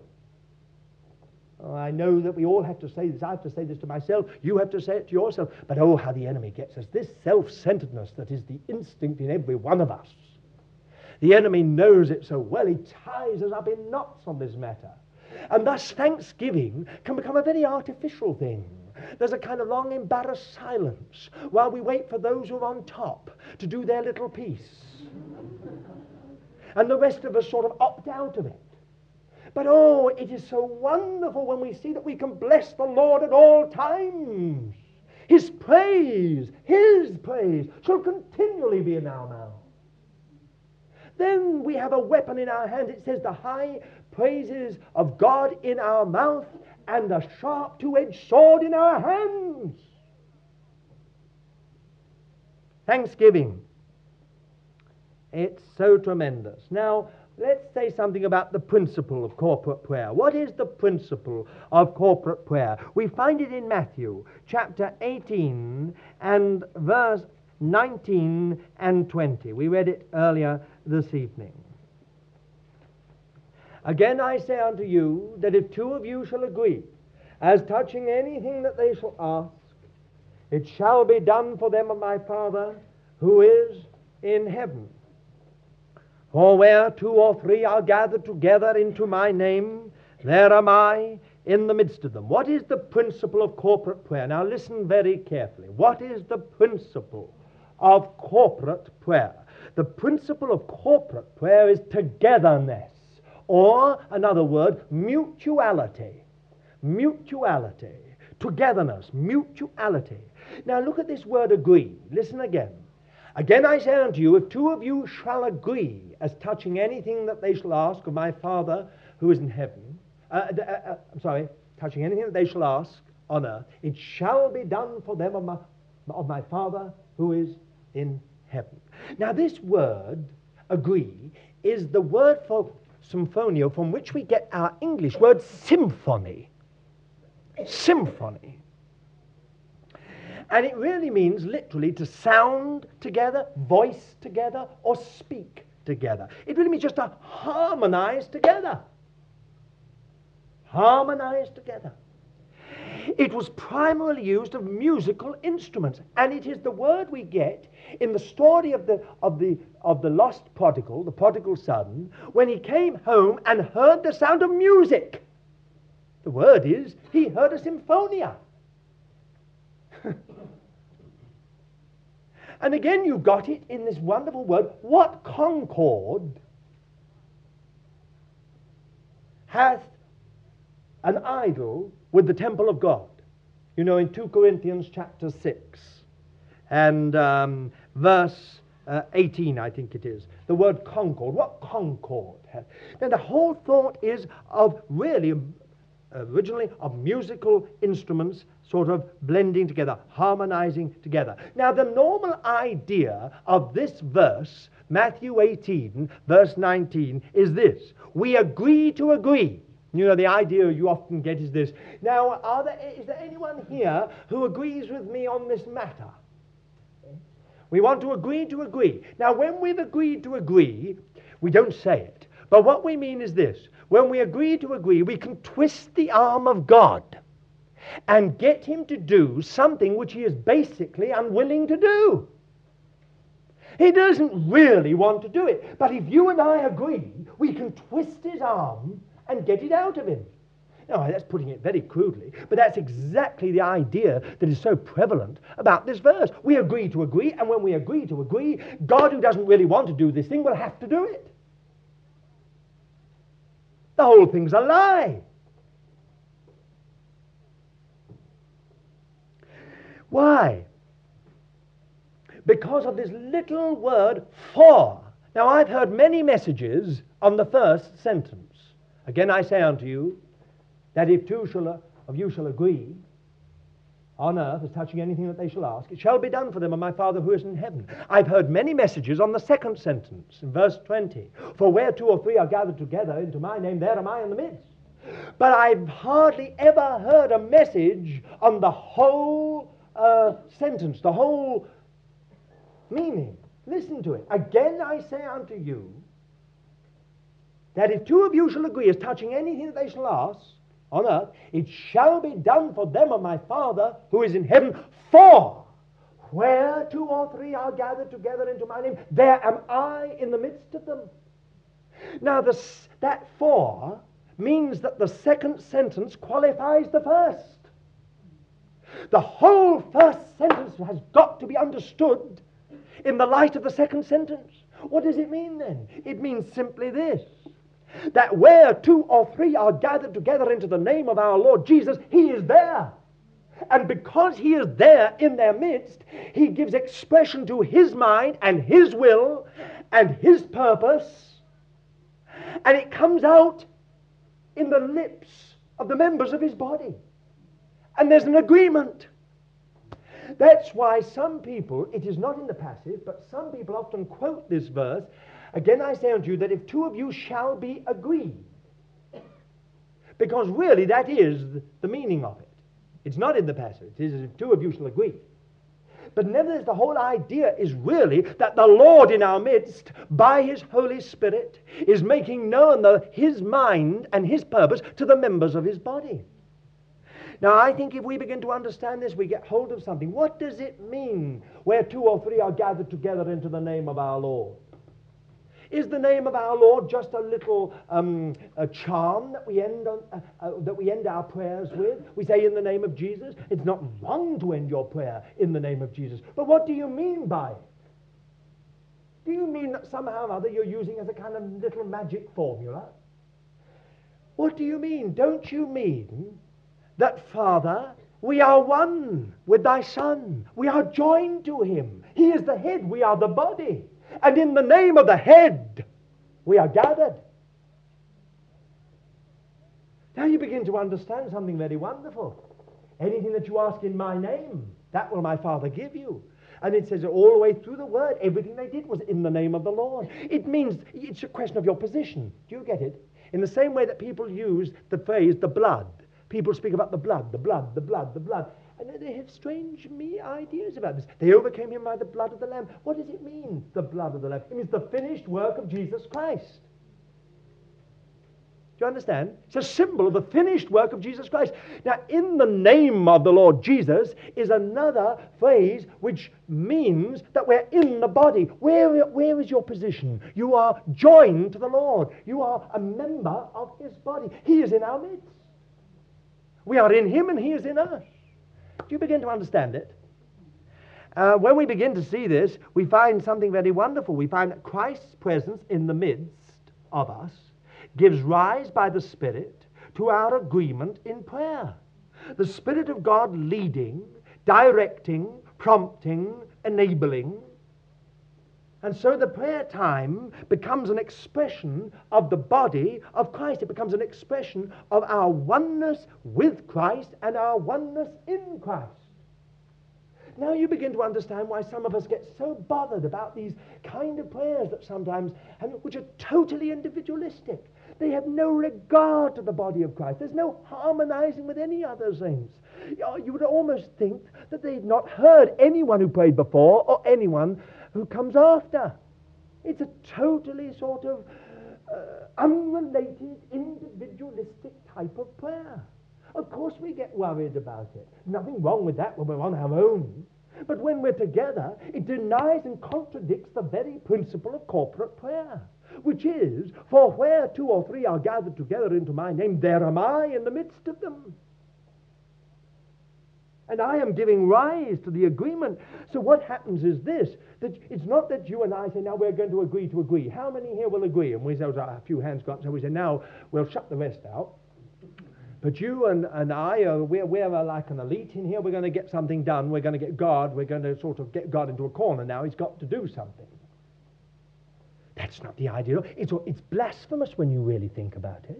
Oh, I know that we all have to say this. I have to say this to myself. You have to say it to yourself. But oh, how the enemy gets us. This self-centeredness that is the instinct in every one of us. The enemy knows it so well, he ties us up in knots on this matter. And thus thanksgiving can become a very artificial thing. There's a kind of long embarrassed silence while we wait for those who are on top to do their little piece. And the rest of us sort of opt out of it. But oh, it is so wonderful when we see that we can bless the Lord at all times. His praise, His praise shall continually be in our mouth. Then we have a weapon in our hand. It says the high praises of God in our mouth and a sharp two-edged sword in our hands. Thanksgiving. It's so tremendous. Now, let's say something about the principle of corporate prayer. What is the principle of corporate prayer? We find it in Matthew chapter eighteen and verse nineteen and twenty. We read it earlier this evening. Again I say unto you, that if two of you shall agree, as touching anything that they shall ask, It shall be done for them of my Father who is in heaven. For where two or three are gathered together into my name, there am I in the midst of them. What is the principle of corporate prayer? Now listen very carefully. What is the principle of corporate prayer? The principle of corporate prayer is togetherness, or, another word, mutuality. Mutuality. Togetherness. Mutuality. Now look at this word agree. Listen again. Again I say unto you, if two of you shall agree as touching anything that they shall ask of my Father who is in heaven, uh, uh, uh, I'm sorry, touching anything that they shall ask on earth, it shall be done for them of my, of my Father who is in heaven. Now this word, agree, is the word for symphonia from which we get our English word symphony. Symphony. And it really means literally to sound together, voice together, or speak together. It really means just to harmonize together. Harmonize together. It was primarily used of musical instruments, and it is the word we get in the story of the of the of the lost prodigal, the prodigal son, when he came home and heard the sound of music. The word is he heard a symphonia. And again you got it in this wonderful word, what concord hath an idol with the temple of God? You know, in two Corinthians chapter six and um, verse uh, eighteen, I think it is, the word concord. What concord hath? Now the whole thought is of really, originally, of musical instruments sort of blending together, harmonizing together. Now the normal idea of this verse, Matthew eighteen, verse nineteen, is this: we agree to agree. You know, the idea you often get is this. Now, are there, is there anyone here who agrees with me on this matter? We want to agree to agree. Now, when we've agreed to agree, we don't say it. But what we mean is this. When we agree to agree, we can twist the arm of God and get him to do something which he is basically unwilling to do. He doesn't really want to do it. But if you and I agree, we can twist his arm and get it out of him. Now, that's putting it very crudely, but that's exactly the idea that is so prevalent about this verse. We agree to agree, and when we agree to agree, God, who doesn't really want to do this thing, will have to do it. The whole thing's a lie. Why? Because of this little word, for. Now, I've heard many messages on the first sentence. Again I say unto you, that if two shall, of you shall agree on earth as touching anything that they shall ask, it shall be done for them of my Father who is in heaven. I've heard many messages on the second sentence, in verse twenty. For where two or three are gathered together into my name, there am I in the midst. But I've hardly ever heard a message on the whole uh, sentence, the whole meaning. Listen to it. Again I say unto you, that if two of you shall agree as touching anything that they shall ask on earth, it shall be done for them of my Father who is in heaven. For where two or three are gathered together into my name, there am I in the midst of them. Now this, that for means that the second sentence qualifies the first. The whole first sentence has got to be understood in the light of the second sentence. What does it mean then? It means simply this: that where two or three are gathered together into the name of our Lord Jesus, he is there. And because he is there in their midst, he gives expression to his mind and his will and his purpose. And it comes out in the lips of the members of his body. And there's an agreement. That's why some people, it is not in the passive, but some people often quote this verse. Again I say unto you that if two of you shall be agreed. Because really that is the meaning of it. It's not in the passive. It is if two of you shall agree. But nevertheless the whole idea is really that the Lord in our midst, by his Holy Spirit, is making known the, his mind and his purpose to the members of his body. Now, I think if we begin to understand this, we get hold of something. What does it mean where two or three are gathered together into the name of our Lord? Is the name of our Lord just a little um, a charm that we end on, uh, uh, that we end our prayers with? We say in the name of Jesus. It's not wrong to end your prayer in the name of Jesus. But what do you mean by it? Do you mean that somehow or other you're using as a kind of little magic formula? What do you mean? Don't you mean that, Father, we are one with thy Son. We are joined to him. He is the head. We are the body. And in the name of the head, we are gathered. Now you begin to understand something very wonderful. Anything that you ask in my name, that will my Father give you. And it says all the way through the word, everything they did was in the name of the Lord. It means it's a question of your position. Do you get it? In the same way that people use the phrase, the blood. People speak about the blood, the blood, the blood, the blood. And they have strange me ideas about this. They overcame him by the blood of the Lamb. What does it mean, the blood of the Lamb? It means the finished work of Jesus Christ. Do you understand? It's a symbol of the finished work of Jesus Christ. Now, in the name of the Lord Jesus is another phrase which means that we're in the body. Where, where is your position? You are joined to the Lord. You are a member of his body. He is in our midst. We are in him and he is in us. Do you begin to understand it? Uh, when we begin to see this, we find something very wonderful. We find that Christ's presence in the midst of us gives rise by the Spirit to our agreement in prayer. The Spirit of God leading, directing, prompting, enabling. And so the prayer time becomes an expression of the body of Christ. It becomes an expression of our oneness with Christ and our oneness in Christ. Now you begin to understand why some of us get so bothered about these kind of prayers that sometimes, which are totally individualistic. They have no regard to the body of Christ. There's no harmonizing with any other saints. You would almost think that they'd not heard anyone who prayed before or anyone who comes after. It's a totally sort of uh, unrelated, individualistic type of prayer. Of course we get worried about it. Nothing wrong with that when we're on our own. But when we're together, it denies and contradicts the very principle of corporate prayer, which is, for where two or three are gathered together into my name, there am I in the midst of them. And I am giving rise to the agreement. So what happens is this, that it's not that you and I say, now we're going to agree to agree. How many here will agree? And we say, oh, a few hands go up, so we say, now we'll shut the rest out. But you and, and I, are, we're, we're like an elite in here. We're going to get something done. We're going to get God. We're going to sort of get God into a corner now. He's got to do something. That's not the idea. It's, it's blasphemous when you really think about it.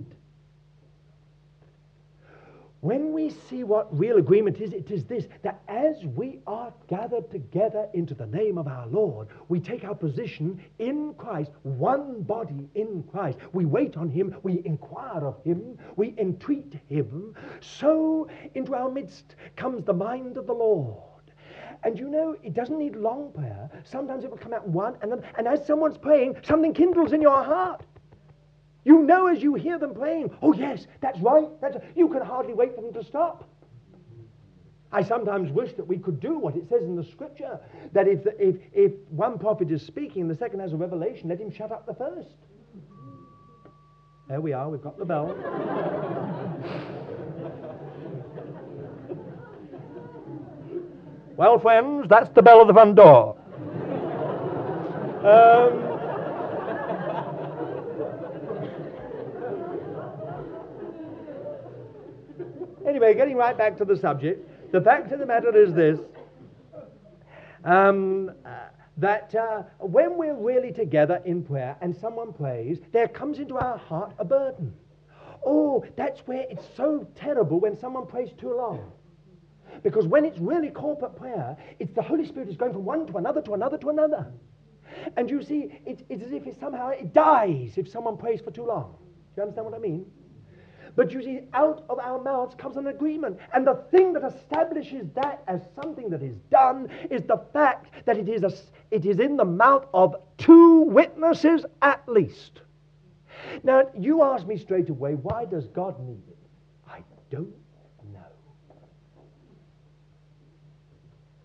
When we see what real agreement is, it is this, that as we are gathered together into the name of our Lord, we take our position in Christ, one body in Christ. We wait on him, we inquire of him, we entreat him. So into our midst comes the mind of the Lord. And you know, it doesn't need long prayer. Sometimes it will come out in one, and then, and as someone's praying, something kindles in your heart. You know as you hear them praying, oh yes, that's right. That's, you can hardly wait for them to stop. I sometimes wish that we could do what it says in the Scripture, that if, the, if, if one prophet is speaking and the second has a revelation, let him shut up the first. There we are, we've got the bell. Well, friends, that's the bell of the front door. Um... Anyway, getting right back to the subject, the fact of the matter is this, um, uh, that uh, when we're really together in prayer and someone prays, there comes into our heart a burden. Oh, that's where it's so terrible when someone prays too long. Because when it's really corporate prayer, it's the Holy Spirit is going from one to another to another to another. And you see, it's, it's as if it somehow it dies if someone prays for too long. Do you understand what I mean? But you see, out of our mouths comes an agreement. And the thing that establishes that as something that is done is the fact that it is, a, it is in the mouth of two witnesses at least. Now, you ask me straight away, why does God need it? I don't know.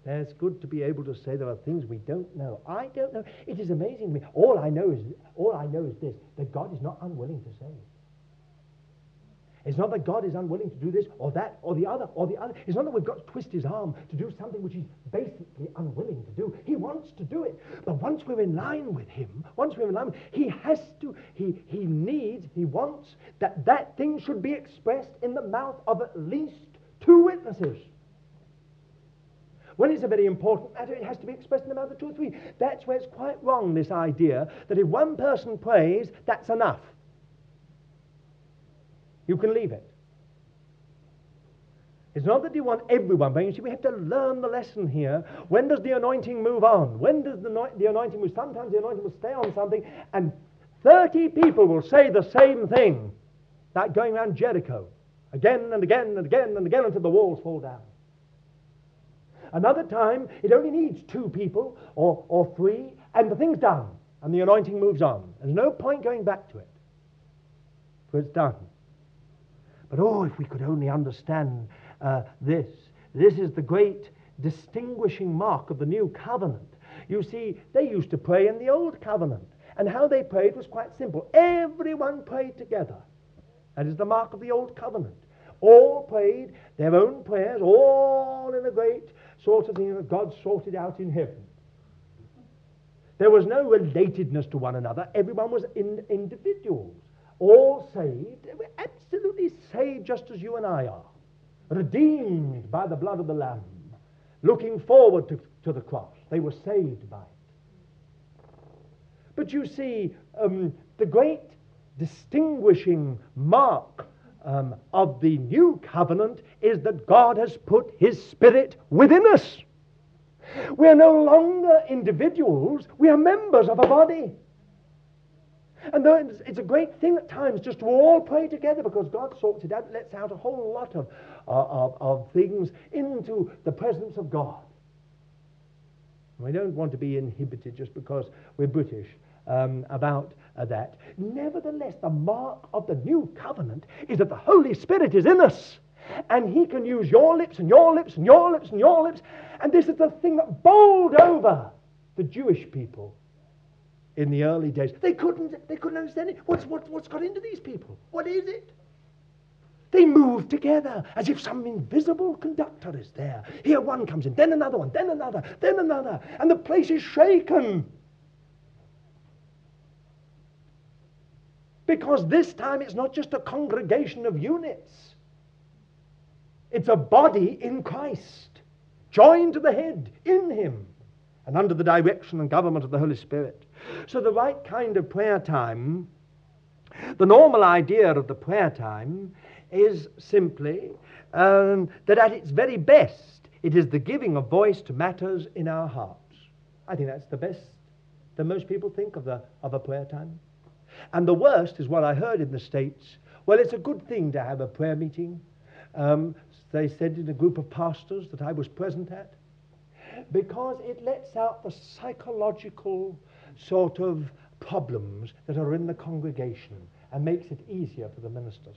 It's good to be able to say there are things we don't know. I don't know. It is amazing to me. All I know is all I know is this, that God is not unwilling to save. It's not that God is unwilling to do this or that or the other or the other. It's not that we've got to twist his arm to do something which he's basically unwilling to do. He wants to do it. But once we're in line with him, once we're in line with him, he has to, he, he needs, he wants that that thing should be expressed in the mouth of at least two witnesses. When it's a very important matter, it has to be expressed in the mouth of two or three. That's where it's quite wrong, this idea that if one person prays, that's enough. You can leave it. It's not that you want everyone praying. You see, we have to learn the lesson here. When does the anointing move on? When does the, no- the anointing move? Sometimes the anointing will stay on something, and thirty people will say the same thing, like going around Jericho, again and again and again and again until the walls fall down. Another time, it only needs two people or, or three, and the thing's done, and the anointing moves on. There's no point going back to it, for it's done. But oh, if we could only understand uh, this. This is the great distinguishing mark of the new covenant. You see, they used to pray in the old covenant, and how they prayed was quite simple. Everyone prayed together. That is the mark of the old covenant. All prayed their own prayers, all in a great sort of thing that God sorted out in heaven. There was no relatedness to one another. Everyone was in individuals. All saved, they were absolutely saved just as you and I are, redeemed by the blood of the Lamb, looking forward to, to the cross. They were saved by it. But you see, um, the great distinguishing mark um, of the new covenant is that God has put his Spirit within us. We are no longer individuals, we are members of a body. And though it's, it's a great thing at times just to all pray together, because God sorts it out, lets out a whole lot of, uh, of, of things into the presence of God. We don't want to be inhibited just because we're British um, about uh, that. Nevertheless, the mark of the new covenant is that the Holy Spirit is in us. And he can use your lips and your lips and your lips and your lips. And this is the thing that bowled over the Jewish people in the early days. They couldn't, they couldn't understand it. What's, what, what's got into these people? What is it? They move together as if some invisible conductor is there. Here one comes in, then another one, then another, then another. And the place is shaken. Because this time it's not just a congregation of units. It's a body in Christ, joined to the head, in him, and under the direction and government of the Holy Spirit. So the right kind of prayer time, the normal idea of the prayer time is simply um, that at its very best, it is the giving of voice to matters in our hearts. I think that's the best that most people think of, the, of a prayer time. And the worst is what I heard in the States. Well, it's a good thing to have a prayer meeting. Um, they said in a group of pastors that I was present at, because it lets out the psychological sort of problems that are in the congregation and makes it easier for the ministers.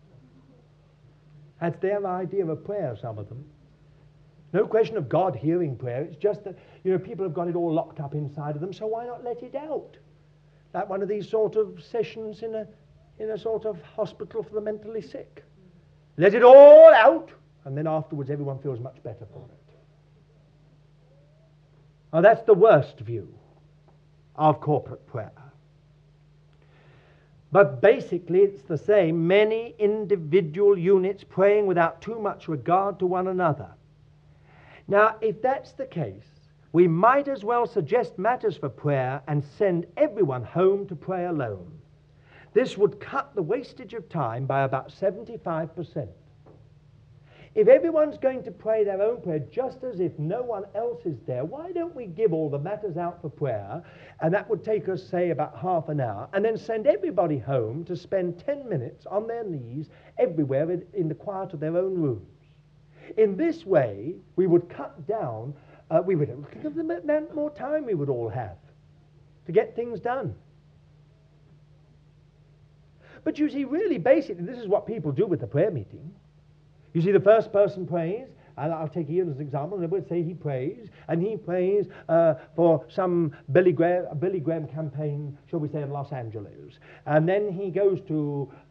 That's their idea of prayer, some of them. No question of God hearing prayer. It's just that, you know, people have got it all locked up inside of them, so why not let it out? Like one of these sort of sessions in a, in a sort of hospital for the mentally sick. Let it all out, and then afterwards everyone feels much better for it. Now that's the worst view of corporate prayer. But basically it's the same. Many individual units praying without too much regard to one another. Now, if that's the case, we might as well suggest matters for prayer and send everyone home to pray alone. This would cut the wastage of time by about seventy-five percent. If everyone's going to pray their own prayer just as if no one else is there, why don't we give all the matters out for prayer, and that would take us, say, about half an hour, and then send everybody home to spend ten minutes on their knees everywhere in, in the quiet of their own rooms. In this way, we would cut down, uh, we would give them more time we would all have to get things done. But you see, really, basically, this is what people do with the prayer meeting. You see, the first person prays, and I'll take Ian as an example, and we'll say he prays, and he prays uh, for some Billy Graham, Billy Graham campaign, shall we say, in Los Angeles. And then he goes to uh,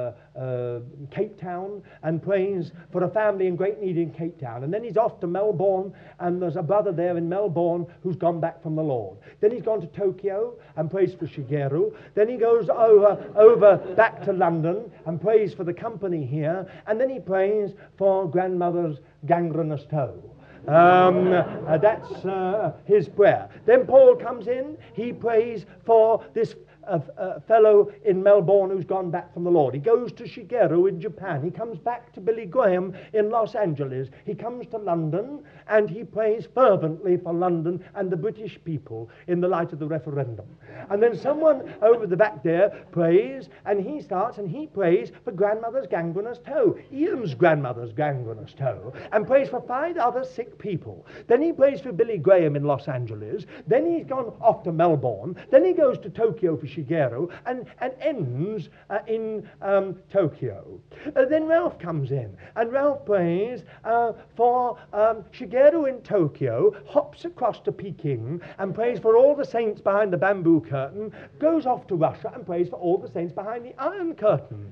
uh, Cape Town and prays for a family in great need in Cape Town. And then he's off to Melbourne, and there's a brother there in Melbourne who's gone back from the Lord. Then he's gone to Tokyo and prays for Shigeru. Then he goes over, over back to London and prays for the company here. And then he prays for grandmother's gangrenous toe. Um, uh, that's uh, his prayer. Then Paul comes in. He prays for this a, a fellow in Melbourne who's gone back from the Lord. He goes to Shigeru in Japan. He comes back to Billy Graham in Los Angeles. He comes to London, and he prays fervently for London and the British people in the light of the referendum. And then someone over the back there prays, and he starts and he prays for grandmother's gangrenous toe, Ian's grandmother's gangrenous toe, and prays for five other sick people. Then he prays for Billy Graham in Los Angeles. Then he's gone off to Melbourne. Then he goes to Tokyo for Shigeru, and, and ends uh, in um, Tokyo. Uh, then Ralph comes in, and Ralph prays uh, for um, Shigeru in Tokyo, hops across to Peking, and prays for all the saints behind the bamboo curtain, goes off to Russia and prays for all the saints behind the Iron Curtain.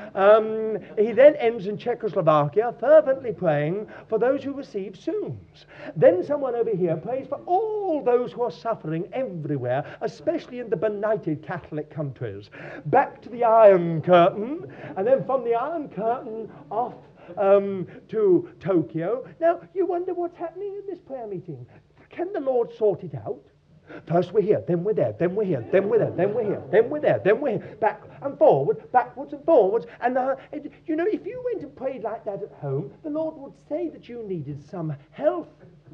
Um, he then ends in Czechoslovakia, fervently praying for those who receive Soons. Then someone over here prays for all those who are suffering everywhere, especially in the benighted Catholic countries. Back to the Iron Curtain, and then from the Iron Curtain off um, to Tokyo. Now, you wonder what's happening in this prayer meeting. Can the Lord sort it out? First we're here, then we're there, then we're here, then we're there, then we're here, then we're there, then we're here, back and forward, backwards and forwards. And, uh, it, you know, if you went and prayed like that at home, the Lord would say that you needed some help.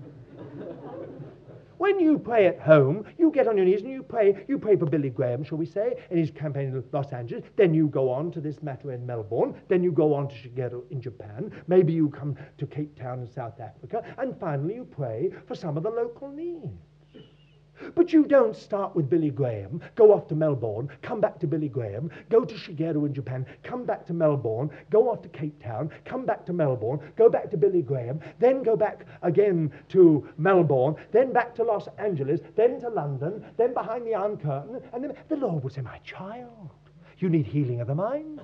When you pray at home, you get on your knees and you pray. You pray for Billy Graham, shall we say, in his campaign in Los Angeles. Then you go on to this matter in Melbourne. Then you go on to Shigeru in Japan. Maybe you come to Cape Town in South Africa. And finally you pray for some of the local needs. But you don't start with Billy Graham, go off to Melbourne, come back to Billy Graham, go to Shigeru in Japan, come back to Melbourne, go off to Cape Town, come back to Melbourne, go back to Billy Graham, then go back again to Melbourne, then back to Los Angeles, then to London, then behind the Iron Curtain, and then the Lord would say, my child, you need healing of the mind.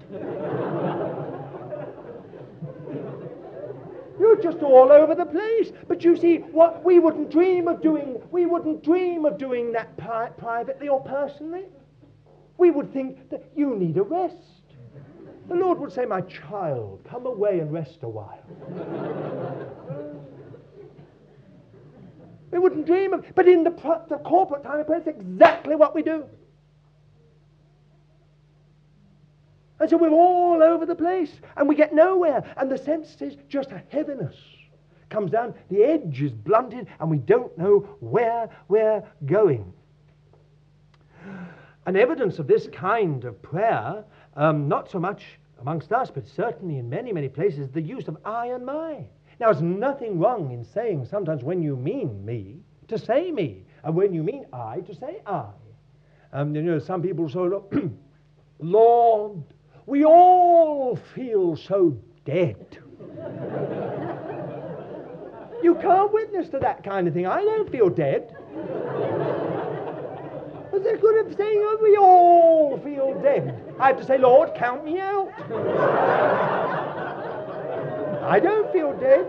You're just all over the place. But you see, what we wouldn't dream of doing, we wouldn't dream of doing that pri- privately or personally. We would think that you need a rest. The Lord would say, my child, come away and rest a while. We wouldn't dream of, but in the, pro- the corporate time of prayer, that's exactly what we do. And so we're all over the place, and we get nowhere, and the sense is just a heaviness comes down, the edge is blunted, and we don't know where we're going. An evidence of this kind of prayer, um, not so much amongst us, but certainly in many, many places, the use of I and my. Now, there's nothing wrong in saying sometimes when you mean me, to say me, and when you mean I, to say I. Um, you know, some people sort of, Lord, we all feel so dead. You can't witness to that kind of thing. I don't feel dead. What's the good of saying, oh, we all feel dead? I have to say, Lord, count me out. I don't feel dead.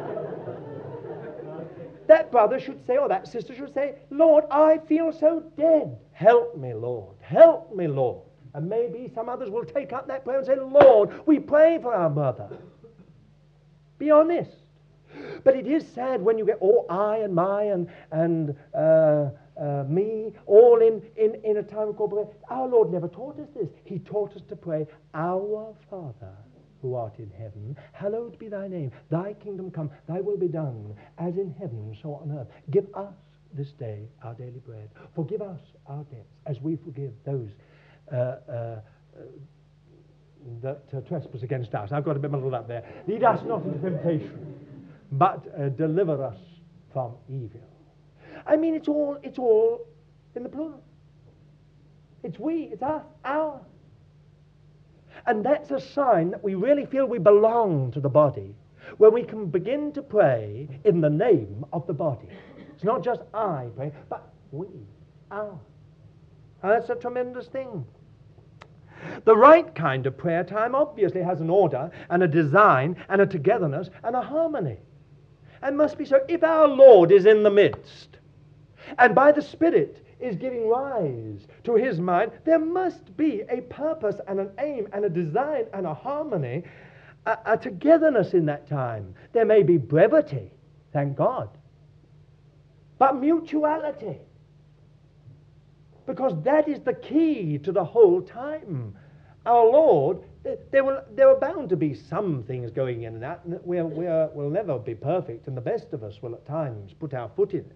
That brother should say, or that sister should say, Lord, I feel so dead. Help me, Lord. Help me, Lord. And maybe some others will take up that prayer and say, Lord, we pray for our mother. Be honest. But it is sad when you get all I and my and, and uh, uh, me all in, in, in a time of corporate prayer. Our Lord never taught us this. He taught us to pray, Our Father who art in heaven, hallowed be thy name. Thy kingdom come, thy will be done, as in heaven, so on earth. Give us this day our daily bread. Forgive us our debts, as we forgive those Uh, uh, uh, that uh, trespass against us. I've got a bit muddled up there. Lead us not into temptation, but uh, deliver us from evil. I mean, it's all it's all in the plural. It's we, it's us, our. And that's a sign that we really feel we belong to the body. when we can begin to pray in the name of the body. It's not just I pray, but we, our. And that's a tremendous thing. The right kind of prayer time obviously has an order and a design and a togetherness and a harmony. And must be so. If our Lord is in the midst, and by the Spirit is giving rise to his mind, there must be a purpose and an aim and a design and a harmony, a, a togetherness in that time. There may be brevity, thank God, but mutuality. Because that is the key to the whole time. Our Lord, there will there are bound to be some things going in and out, and we're, we're, we'll never be perfect, and the best of us will at times put our foot in it.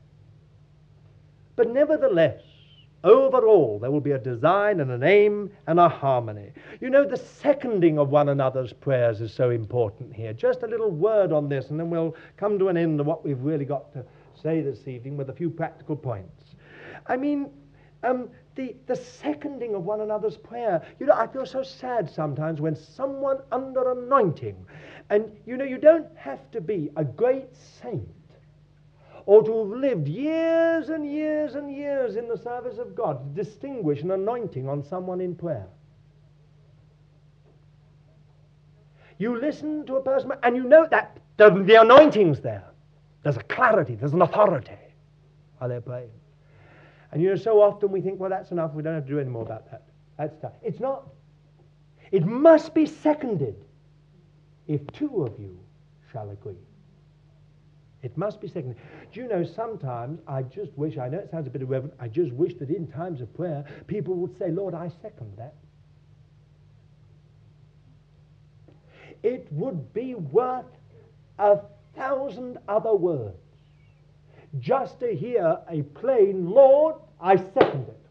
But nevertheless, overall, there will be a design and an aim and a harmony. You know, the seconding of one another's prayers is so important here. Just a little word on this, and then we'll come to an end of what we've really got to say this evening with a few practical points. I mean, um, the, the seconding of one another's prayer. You know, I feel so sad sometimes when someone under anointing, and, you know, you don't have to be a great saint or to have lived years and years and years in the service of God to distinguish an anointing on someone in prayer. You listen to a person and you know that the, the anointing's there. There's a clarity, there's an authority while they're praying. And you know, so often we think, well, that's enough, we don't have to do any more about that. That's tough. It's not. It must be seconded if two of you shall agree. It must be seconded. Do you know, sometimes I just wish, I know it sounds a bit irreverent, I just wish that in times of prayer, people would say, Lord, I second that. It would be worth a thousand other words just to hear a plain, Lord, I second it.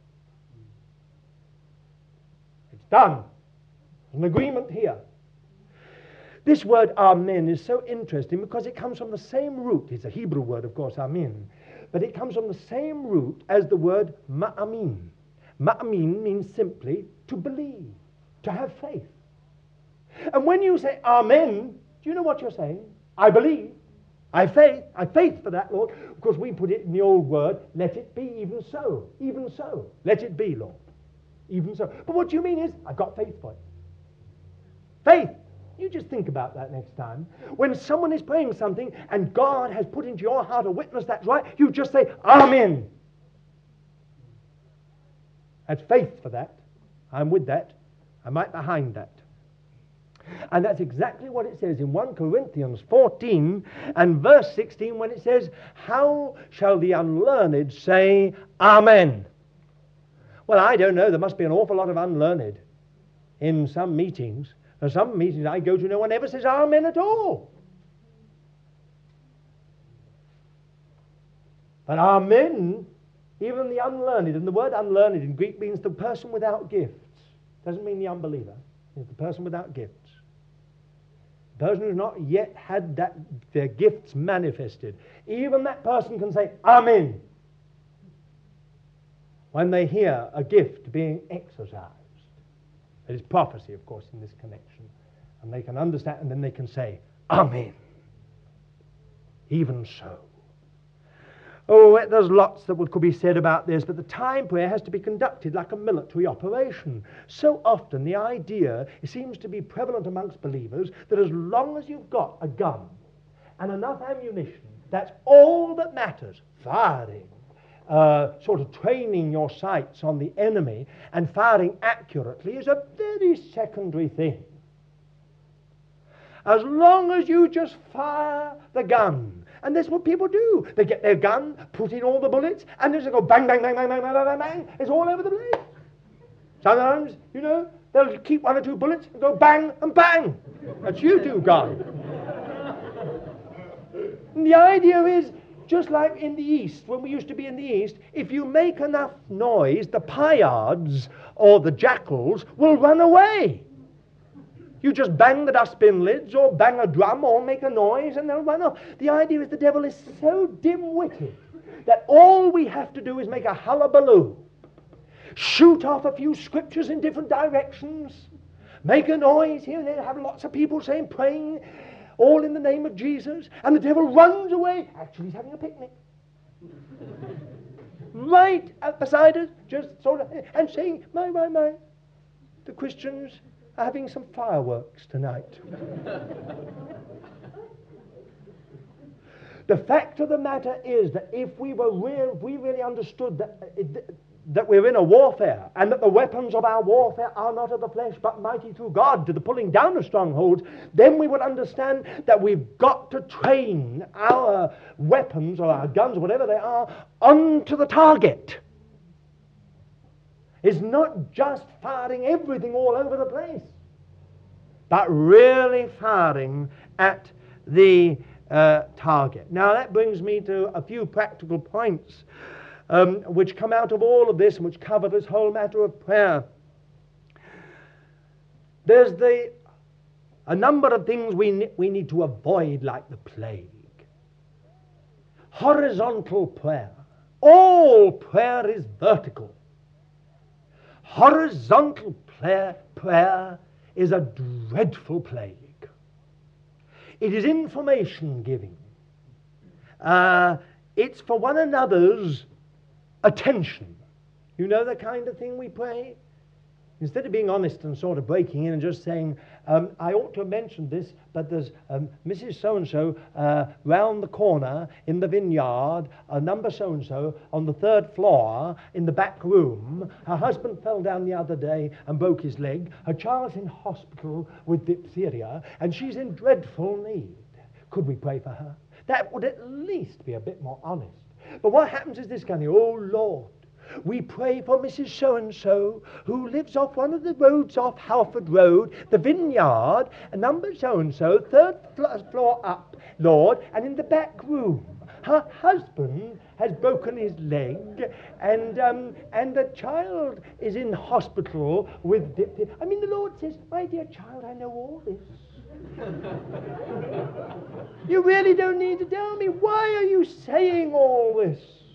It's done. There's an agreement here. This word amen is so interesting because it comes from the same root. It's a Hebrew word, of course, amen. But it comes from the same root as the word ma'amin. Ma'amin means simply to believe, to have faith. And when you say amen, do you know what you're saying? I believe. I faith. I faith for that, Lord. Of course, we put it in the old word, let it be even so. Even so. Let it be, Lord. Even so. But what you mean is, I've got faith for it. Faith. You just think about that next time. When someone is praying something and God has put into your heart a witness that's right, you just say, amen. That's faith for that. I'm with that. I'm right behind that. And that's exactly what it says in First Corinthians fourteen and verse sixteen when it says, how shall the unlearned say amen? Well, I don't know. There must be an awful lot of unlearned in some meetings. There's some meetings I go to, no one ever says amen at all. But amen, even the unlearned, and the word unlearned in Greek means the person without gifts. Doesn't mean the unbeliever. It's the person without gifts. The person who's not yet had that their gifts manifested. Even that person can say amen when they hear a gift being exercised. It is prophecy, of course, in this connection. And they can understand, and then they can say, amen. Even so. Oh, there's lots that could be said about this, but the time prayer has to be conducted like a military operation. So often the idea, it seems to be prevalent amongst believers, that as long as you've got a gun and enough ammunition, that's all that matters. Firing. Uh, sort of training your sights on the enemy and firing accurately is a very secondary thing. As long as you just fire the gun, and that's what people do. They get their gun, put in all the bullets, and they just go bang, bang, bang, bang, bang, bang, bang, bang, bang. It's all over the place. Sometimes, you know, they'll keep one or two bullets and go bang and bang. That's you do, gun. And the idea is, just like in the East, when we used to be in the East, if you make enough noise, the Piards or the jackals will run away. You just bang the dustbin lids or bang a drum or make a noise and they'll run off. The idea is the devil is so dim-witted that all we have to do is make a hullabaloo, shoot off a few scriptures in different directions, make a noise here and there, have lots of people saying, praying, all in the name of Jesus, and the devil runs away. Actually, he's having a picnic. Right beside us, just sort of, and saying, my, my, my, the Christians are having some fireworks tonight. The fact of the matter is that if we were real, if we really understood that, uh, that we're in a warfare, and that the weapons of our warfare are not of the flesh, but mighty through God to the pulling down of strongholds, then we would understand that we've got to train our weapons, or our guns, or whatever they are, onto the target. It's not just firing everything all over the place, but really firing at the uh, target. Now that brings me to a few practical points Um, which come out of all of this and which cover this whole matter of prayer. There's the a number of things we, ne- we need to avoid like the plague. Horizontal prayer. All prayer is vertical. Horizontal prayer, prayer is a dreadful plague. It is information giving. Uh, it's for one another's attention. You know the kind of thing we pray? Instead of being honest and sort of breaking in and just saying, um, I ought to have mentioned this, but there's um, Missus So-and-so uh, round the corner in the vineyard, uh, number so-and-so on the third floor in the back room. Her husband fell down the other day and broke his leg. Her child's in hospital with diphtheria, and she's in dreadful need. Could we pray for her? That would at least be a bit more honest. But what happens is this kind of, oh Lord, we pray for Missus So-and-so who lives off one of the roads off Halford Road, the vineyard, number so-and-so, third floor up, Lord, and in the back room. Her husband has broken his leg, and um, and the child is in hospital with diphtheria. I mean, the Lord says, my dear child, I know all this. You really don't need to tell me. Why are you saying all this?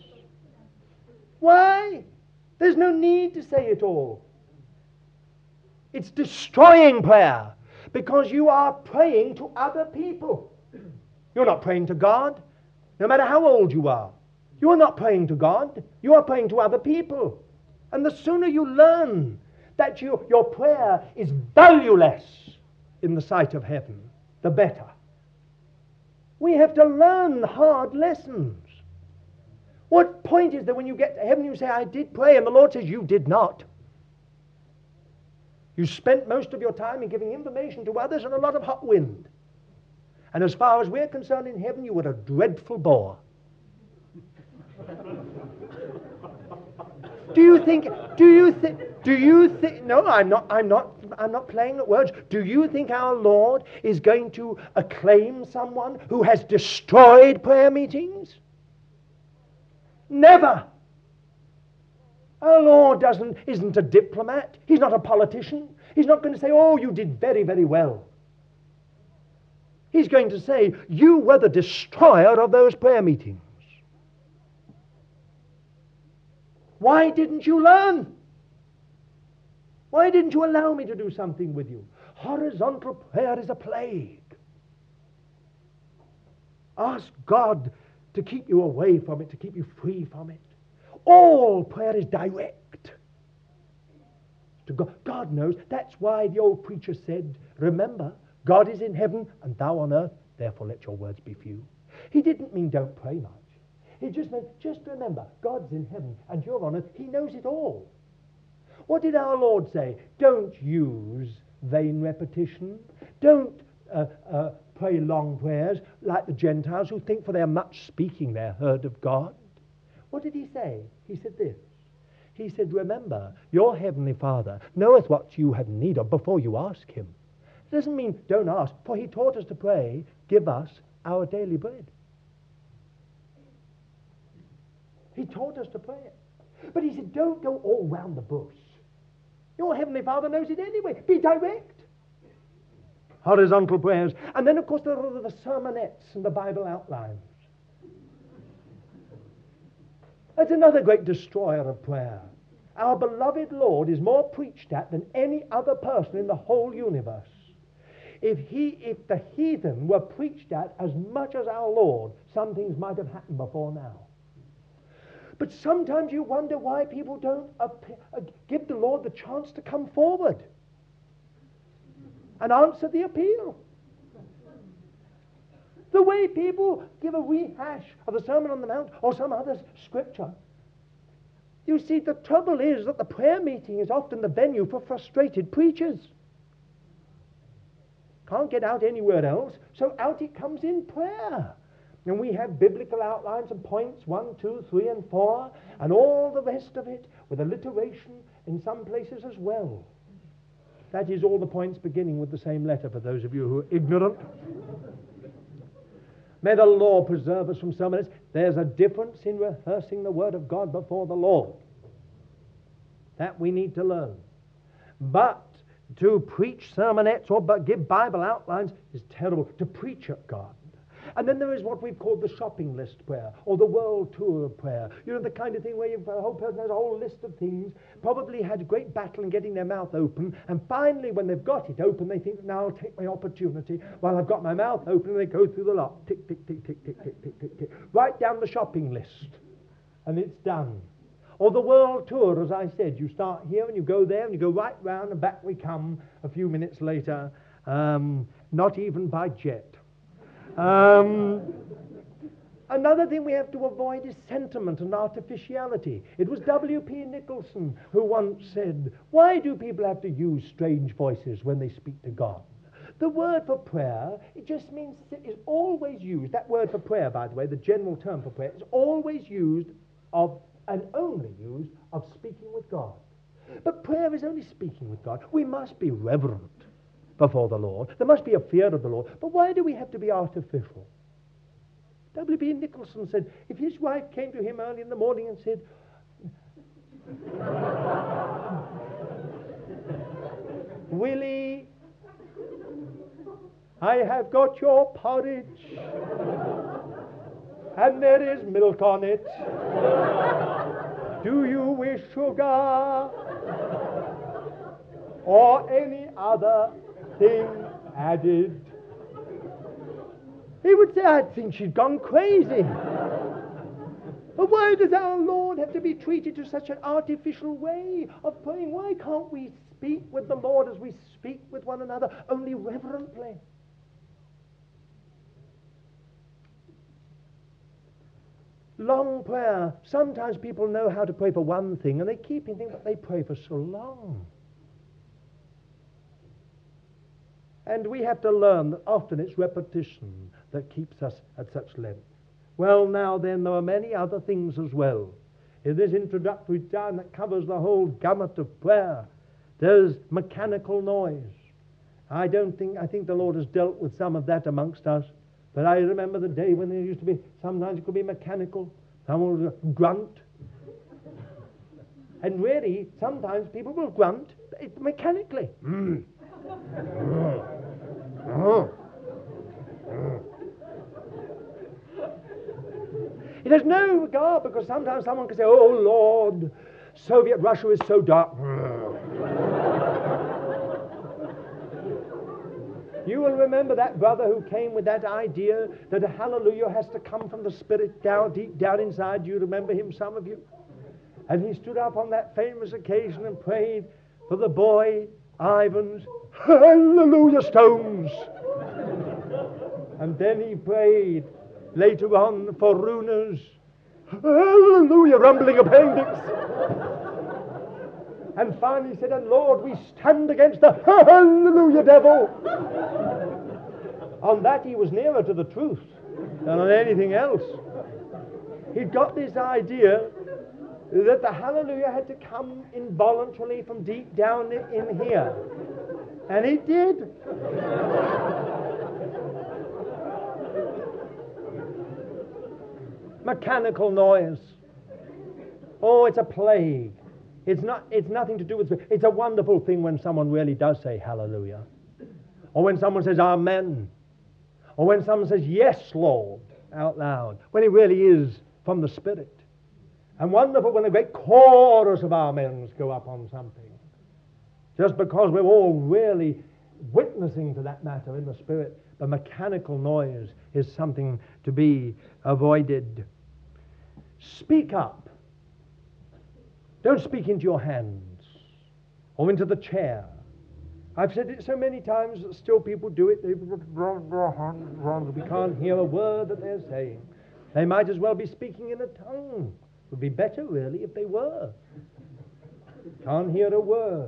Why? There's no need to say it all. It's destroying prayer because you are praying to other people. You're not praying to God, no matter how old you are. You are not praying to God. You are praying to other people. And the sooner you learn that you, your prayer is valueless in the sight of heaven, the better. We have to learn hard lessons. What point is there when you get to heaven you say, I did pray, and the Lord says, you did not. You spent most of your time in giving information to others and a lot of hot wind. And as far as we're concerned in heaven, you were a dreadful bore. Do you think, do you think, do you think, no, I'm not, I'm not, I'm not playing at words. Do you think our Lord is going to acclaim someone who has destroyed prayer meetings? Never. Our Lord doesn't, isn't a diplomat. He's not a politician. He's not going to say, oh, you did very, very well. He's going to say, you were the destroyer of those prayer meetings. Why didn't you learn? Why didn't you allow me to do something with you? Horizontal prayer is a plague. Ask God to keep you away from it, to keep you free from it. All prayer is direct to God. God knows. That's why the old preacher said, remember, God is in heaven and thou on earth, therefore let your words be few. He didn't mean don't pray much. He just meant, just remember, God's in heaven and you're on earth. He knows it all. What did our Lord say? Don't use vain repetition. Don't uh, uh, pray long prayers like the Gentiles who think for their much speaking they're heard of God. What did he say? He said this. He said, remember, your heavenly Father knoweth what you have need of before you ask him. It doesn't mean don't ask, for he taught us to pray, give us our daily bread. He taught us to pray it. But he said, don't go all round the bush. Your heavenly Father knows it anyway. Be direct. Horizontal prayers. And then, of course, there are the sermonettes and the Bible outlines. That's another great destroyer of prayer. Our beloved Lord is more preached at than any other person in the whole universe. if he, if the heathen were preached at as much as our Lord, some things might have happened before now. But sometimes you wonder why people don't appear, uh, give the Lord the chance to come forward and answer the appeal. The way people give a rehash of the Sermon on the Mount or some other scripture. You see, the trouble is that the prayer meeting is often the venue for frustrated preachers. Can't get out anywhere else, so out it comes in prayer. And we have biblical outlines and points, one, two, three, and four, and all the rest of it, with alliteration in some places as well. That is all the points beginning with the same letter, for those of you who are ignorant. May the Lord preserve us from sermons. There's a difference in rehearsing the Word of God before the Lord. That we need to learn. But to preach sermonettes or but give Bible outlines is terrible. To preach at God. And then there is what we've called the shopping list prayer, or the world tour prayer. You know, the kind of thing where you've, a whole person has a whole list of things, probably had a great battle in getting their mouth open, and finally when they've got it open, they think, now I'll take my opportunity. While I've got my mouth open, and they go through the lot. Tick, tick, tick, tick, tick, tick, tick, tick, tick. Write down the shopping list, and it's done. Or the world tour, as I said. You start here, and you go there, and you go right round, and back we come a few minutes later, um, not even by jet. Um, another thing we have to avoid is sentiment and artificiality. It was W P Nicholson who once said, why do people have to use strange voices when they speak to God? The word for prayer, it just means, is always used, that word for prayer, by the way, the general term for prayer, is always used of, and only used, of speaking with God. But prayer is only speaking with God. We must be reverent before the Lord. There must be a fear of the Lord. But why do we have to be artificial? W B Nicholson said, if his wife came to him early in the morning and said, Willie, I have got your porridge, and there is milk on it. Do you wish sugar or any other thing added? He would say, I think she's gone crazy. But why does our Lord have to be treated to such an artificial way of praying? Why can't we speak with the Lord as we speak with one another, only reverently? Long prayer. Sometimes people know how to pray for one thing, and they keep thinking that they pray for so long. And we have to learn that often it's repetition that keeps us at such length. Well, now then, there are many other things as well. In this introductory time that covers the whole gamut of prayer, there's mechanical noise. I don't think, I think the Lord has dealt with some of that amongst us. But I remember the day when there used to be, sometimes it could be mechanical, someone would grunt. And really, sometimes people will grunt it mechanically. Mm. It has no regard, because sometimes someone can say, oh Lord, Soviet Russia is so dark. You will remember that brother who came with that idea that a hallelujah has to come from the Spirit down, deep down inside. You remember him, some of you? And he stood up on that famous occasion and prayed for the boy Ivan's hallelujah stones. And then he prayed later on for Runa's hallelujah rumbling appendix. And finally said, and Lord, we stand against the hallelujah devil. On that he was nearer to the truth than on anything else. He'd got this idea that the hallelujah had to come involuntarily from deep down in here. And it did. Mechanical noise. Oh, it's a plague. It's not. It's nothing to do with... It's a wonderful thing when someone really does say hallelujah. Or when someone says amen. Or when someone says yes, Lord, out loud. When it really is from the Spirit. And wonderful when a great chorus of amens go up on something. Just because we're all really witnessing to that matter in the Spirit. The mechanical noise is something to be avoided. Speak up. Don't speak into your hands or into the chair. I've said it so many times that still people do it. They, we can't hear a word that they're saying. They might as well be speaking in a tongue. It would be better, really, if they were. Can't hear a word.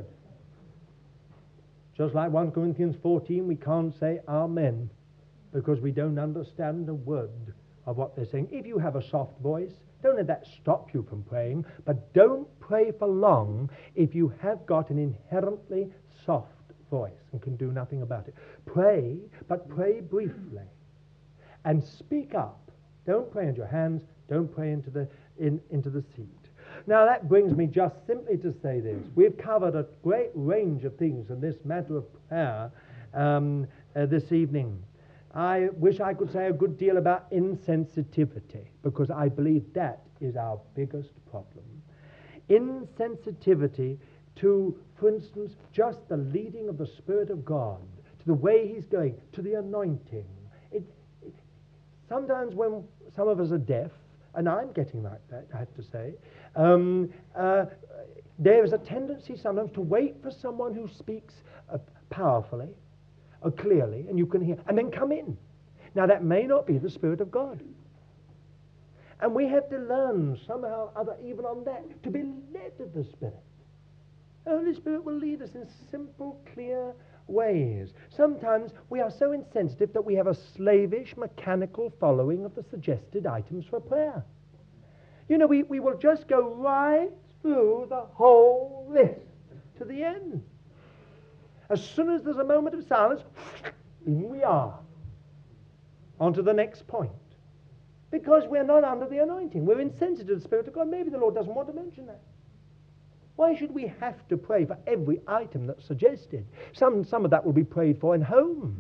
Just like First Corinthians fourteen, we can't say amen because we don't understand a word of what they're saying. If you have a soft voice, don't let that stop you from praying, but don't pray for long if you have got an inherently soft voice and can do nothing about it. Pray, but pray briefly. And speak up. Don't pray into your hands. Don't pray into the, in, into the seat. Now that brings me just simply to say this. We've covered a great range of things in this matter of prayer um, uh, this evening. I wish I could say a good deal about insensitivity, because I believe that is our biggest problem. Insensitivity to, for instance, just the leading of the Spirit of God, to the way He's going, to the anointing. It, it, sometimes when some of us are deaf, and I'm getting like that, I have to say, um, uh, there is a tendency sometimes to wait for someone who speaks uh, powerfully, or clearly, and you can hear, and then come in. Now that may not be the Spirit of God. And we have to learn somehow or other, even on that, to be led of the Spirit. The Holy Spirit will lead us in simple, clear ways. Sometimes we are so insensitive that we have a slavish, mechanical following of the suggested items for prayer. You know, we, we will just go right through the whole list to the end. As soon as there's a moment of silence, in we are. On to the next point. Because we're not under the anointing. We're insensitive to the Spirit of God. Maybe the Lord doesn't want to mention that. Why should we have to pray for every item that's suggested? Some, some of that will be prayed for in homes.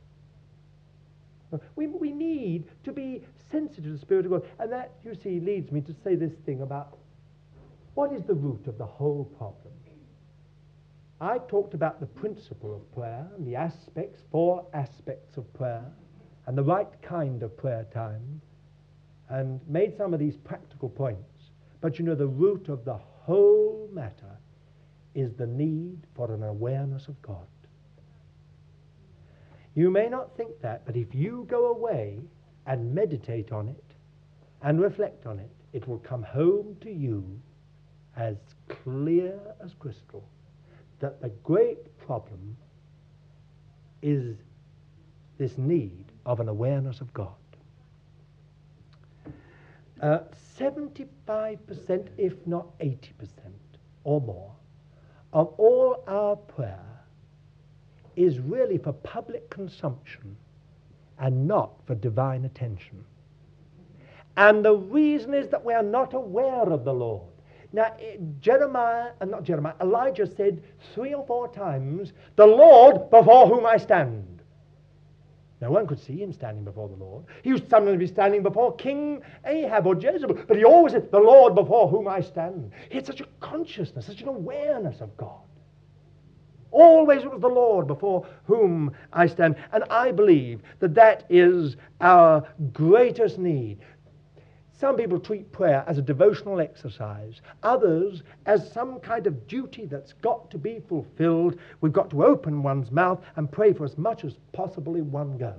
We, we need to be sensitive to the Spirit of God. And that, you see, leads me to say this thing about what is the root of the whole problem. I talked about the principle of prayer and the aspects, four aspects of prayer, and the right kind of prayer time, and made some of these practical points. But you know, the root of the whole matter is the need for an awareness of God. You may not think that, but if you go away and meditate on it and reflect on it, it will come home to you as clear as crystal that the great problem is this need of an awareness of God. Uh, seventy-five percent, if not eighty percent or more, of all our prayer is really for public consumption and not for divine attention. And the reason is that we are not aware of the Lord. Now, Jeremiah, uh, not Jeremiah, Elijah said three or four times, "The Lord before whom I stand." No one could see him standing before the Lord. He used sometimes to be standing before King Ahab or Jezebel, but he always said, "The Lord before whom I stand." He had such a consciousness, such an awareness of God. Always it was the Lord before whom I stand. And I believe that that is our greatest need. Some people treat prayer as a devotional exercise. Others as some kind of duty that's got to be fulfilled. We've got to open one's mouth and pray for as much as possible in one go.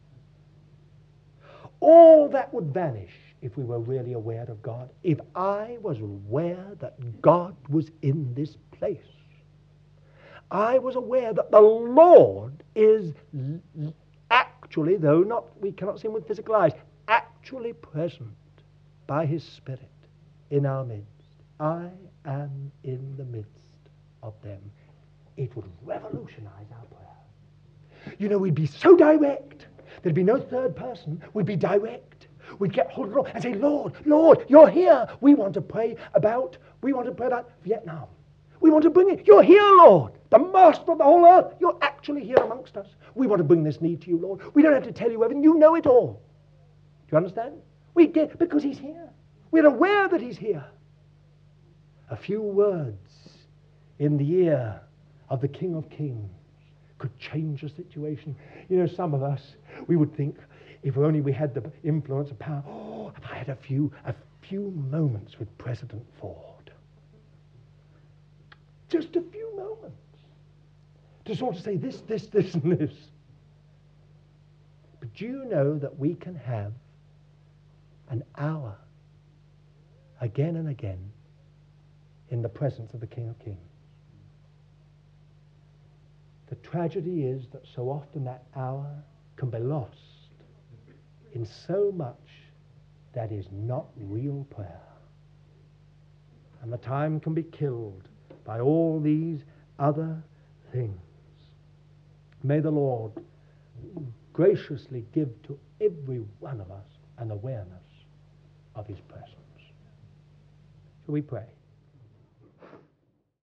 All that would vanish if we were really aware of God. If I was aware that God was in this place. I was aware that the Lord is actually, though not we cannot see him with physical eyes, actually present by his Spirit in our midst. I am in the midst of them. It would revolutionize our prayer. You know, we'd be so direct. There'd be no third person. We'd be direct. We'd get hold of the Lord and say, "Lord, Lord, you're here. We want to pray about, we want to pray about Vietnam. We want to bring it. You're here, Lord. The master of the whole earth. You're actually here amongst us. We want to bring this need to you, Lord. We don't have to tell you everything. You know it all." Do you understand? We get, because he's here. We're aware that he's here. A few words in the ear of the King of Kings could change the situation. You know, some of us, we would think, if only we had the influence of power, oh, if I had a few, a few moments with President Ford. Just a few moments. To sort of say this, this, this, and this. But do you know that we can have an hour again and again in the presence of the King of Kings? The tragedy is that so often that hour can be lost in so much that is not real prayer. And the time can be killed by all these other things. May the Lord graciously give to every one of us an awareness of his presence. Shall we pray?